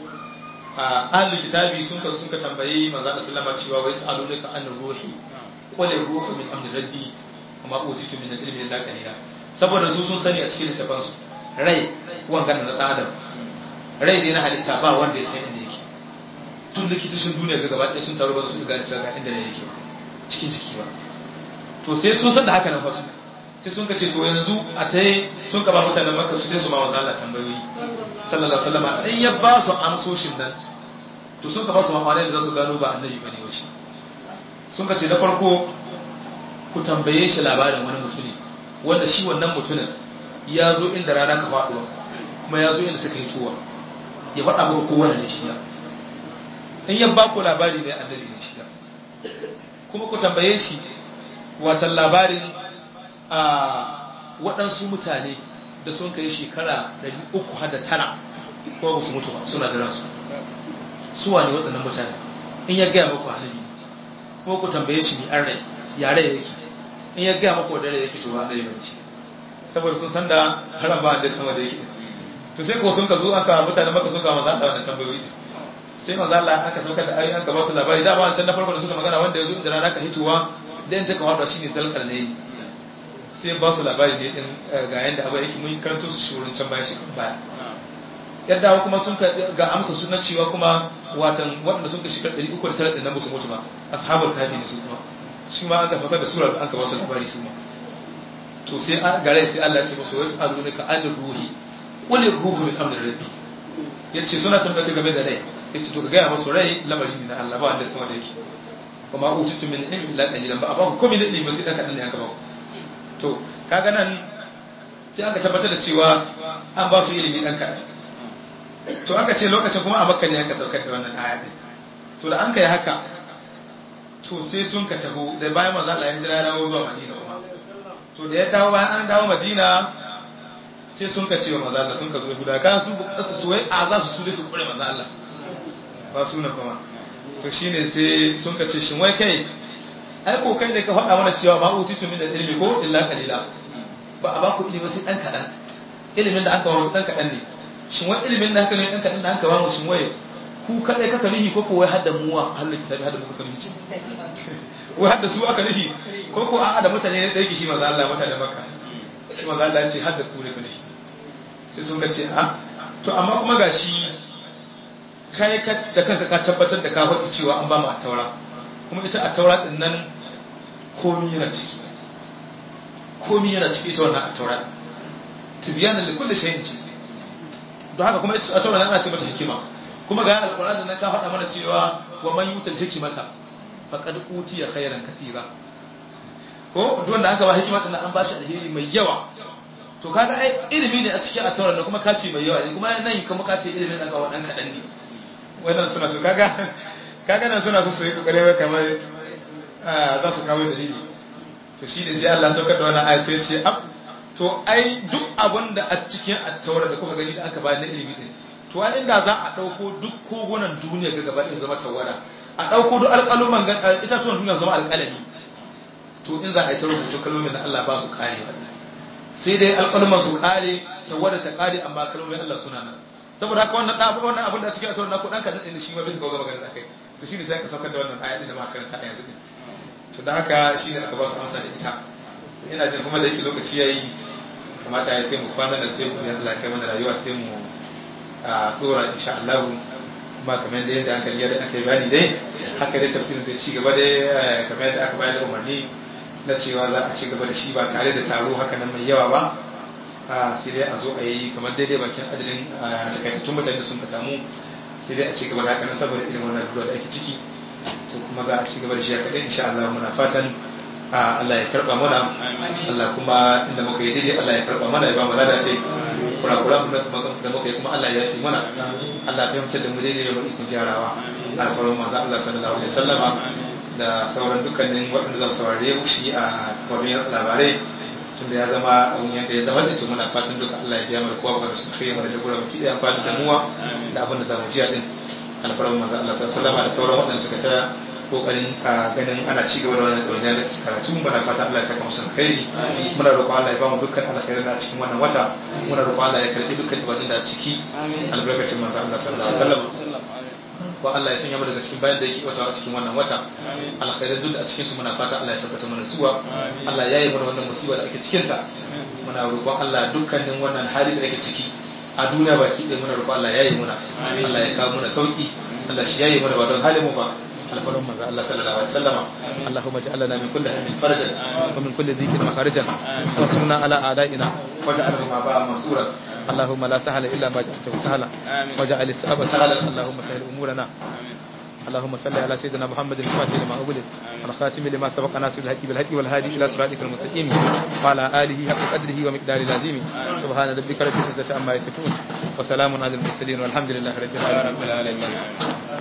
ahli kitabi sun ka tambayi manzo Allah sallama cewa wai sa'alunaka an ruhi qul ruhu min amri rabbi amma utitu min al-ilmi illa qalila saboda su sun sani a cikin littafin su rai wangan na adam rai dai na halitta ba wanda ya san inda yake tun likitocin duniya ga gaba ɗaya sun taru ba su gane cewa ga inda ne yake cikin ciki ba to sai sun san da haka nan fasu sai sun kace to yanzu a tai sun ka ba mutanen Makka su je su ma manzo Allah tambayoyi sallallahu alaihi wasallam in ya ba su amsoshin nan to sun ka ba su mamarai da za su gano ba annabi bane wace sun kace na farko ku tambaye shi labarin wani mutune wanda shi wannan mutumin ya zo inda rana ka faɗuwa kuma ya zo inda ta kai tuwa ya faɗa muku kowane ne shi ya in ya ba ku labari ne annabi ne shi ya kuma ku tambaye shi watan labarin a waɗansu mutane da sun kai shekara 309 kuma ba su mutu ba suna da ransu su wane waɗannan mutane in ya gaya muku annabi kuma ku tambaye shi ni an rai ya rai yake in ya gaya muku wadda rai yake to ba ɗaya ba ce saboda sun san da haram ba da sama da yake to sai ko sun ka zo aka mutane maka suka maza da wannan tambayoyi sai manzo Allah aka saukar da ayoyi aka ba su labari da ba can na farko da suka magana wanda yazo inda rana ka hituwa da in taka wada shine zalkal ne sai ba su labari ne din ga yanda abu yake mun karanto su shurin can bayan shi baya yadda kuma sun ga amsa suna cewa kuma watan waɗanda sun ka shekar 309 din nan ba su mutu ba ashabul kafi ne su kuma shi ma aka saukar da sura da aka ba su labari su ma to sai gare sai Allah ya ce musu wasu alunaka an ruhi qul ruhu min amri rabbi yace suna tambaya game da rai yace to ka gaya masu rai lamari ne na Allah ba wanda sama da yake kuma utitu min ilmi la qalilan ba ba ko min ilmi sai dan kadan ne aka ba to kaga nan sai aka tabbatar da cewa an ba su ilimi dan kaɗan. To aka ce lokacin kuma a Makka ne aka saukar da wannan aya din. To da an kai haka to sai sun ka taho da bayan manzo Allah ya hijira ya dawo zuwa Madina kuma. To da ya dawo bayan an dawo Madina sai sun ka ce wa manzo Allah sun ka zo guda kan su buƙatu su wai a za su sure su kure manzo Allah ba su na kuma. To shine sai sun ka ce shin wai kai ai ko kai da ka faɗa mana cewa ma utitu min al-ilmi ko illa qalila ba a ba ku ilimi sai dan kadan ilimin da aka ba dan kadan ne shin wai ilimin da aka ne dan kadan da aka ba mu shin wai ku kadai kaka nihi ko wai hadda muwa Allah kitabi hadda muka nihi wai hadda su aka nihi ko a'a da mutane ne da yake shi manzo Allah mutane Makka shi manzo Allah ya ce hadda ku ne ka nihi sai sun ga ce a to amma kuma gashi kai da kanka ka tabbatar da ka faɗi cewa an ba mu a taura kuma ita a taura din nan komi yana ciki ita wannan a taura tibiyanan da kullu shay'in ci don haka kuma ita a taura ana ce mata hikima kuma ga alqur'ani nan ka faɗa mana cewa wa man yutal hikmata faqad utiya khairan kaseera ko duk wanda aka ba hikima din an ba shi alheri mai yawa to kaga ai ilimi ne a cikin a taura da kuma ka ce mai yawa ne kuma nan kuma ka ce ilimin aka wadan kadan ne wannan suna so kaga nan suna so su yi kokare kamar za su kawo dalili to shi ne sai Allah saukar da wannan ayat sai ya ce to ai duk abin da a cikin attaura da kuka gani da aka bayar na ilimi din to ai inda za a dauko duk kogunan duniya ga gaba ɗaya zama tawara a dauko duk alƙaluman itatuwan duniya zama alƙalami to in za a yi ta rubutu kalmomin da Allah ba su kare sai dai alƙaluman su kare tawara ta kare amma kalmomin Allah suna nan saboda haka wannan abin da cikin attaura na ku dan kadan din shi ma bisa ga magana da kai to shine sai aka saukar da wannan ayat da muka karanta a yanzu din to da haka shine aka ba su amsa da ita to ina jin kuma da yake lokaci yayi kamata ya sai mu kwana da sai mu Allah kai mana rayuwa sai mu dora insha Allah kuma kamar da yadda aka yi aka yi bani dai haka dai tafsirin zai ci gaba dai kamar yadda aka bayar da umarni na cewa za a ci gaba da shi ba tare da taro haka nan mai yawa ba sai dai a zo a yi kamar daidai bakin adadin takaitattun mutane da sun ka samu sai dai a ci gaba da haka saboda irin wannan lura da ake ciki to kuma za a ci gaba da shi haka dai insha Allah muna fatan Allah ya karba mana Allah kuma inda muka yi daidai Allah ya karba mana ya ba mu lada ce kura-kura da muka yi kuma Allah ya yafi mana Allah ya fahimtar da mu daidai da mu ikon gyarawa alfarin manzo Allah sallallahu alaihi wasallama da sauran dukkanin waɗanda za su saurare shi a kwabin labarai tunda ya zama abun yadda ya zama da to muna fatan duka Allah ya biya mana kowa ba su kai mana jagora mu kiyaye amfani da muwa da abin da zamu ji din alfarin manzo Allah sallallahu alaihi wasallama da sauran waɗanda suka ta kokarin ganin ana ci gaba da wannan ɗauniya da karatu muna fata Allah ya saka musu alkhairi muna roƙon Allah ya ba mu dukkan alkhairin da cikin wannan wata muna roƙon Allah ya karɓi dukkan ibadun da ciki albarkacin manzo Allah sallallahu alaihi wasallam ko Allah ya sanya mu daga cikin bayan da yake wata cikin wannan wata alkhairin duk da cikin su muna fata Allah ya tabbata mana suwa Allah ya yi mana wannan musiba da ake cikin ta muna roƙon Allah dukkanin wannan hali da ake ciki a duniya baki ɗaya muna roƙon Allah ya yi muna Allah ya kawo mana sauki Allah shi ya yi mana ba don halin mu ba الفرم ماذا الله صلى الله عليه وسلم اللهم اجعل لنا من كل هم فرجا ومن كل ضيق مخرجا وانصرنا على اعدائنا واجعلهم اباء منصورا اللهم لا سهل الا ما جعلته سهلا واجعل الصعب سهلا اللهم سهل امورنا اللهم صل على سيدنا محمد الفاتح لما أغلق والخاتم لما سبق ناصر الحق بالحق والهادي إلى صراطك المستقيم وعلى آله حق قدره ومقداره العظيم سبحان ربك رب العزة عما يصفون وسلام على المرسلين والحمد لله رب العالمين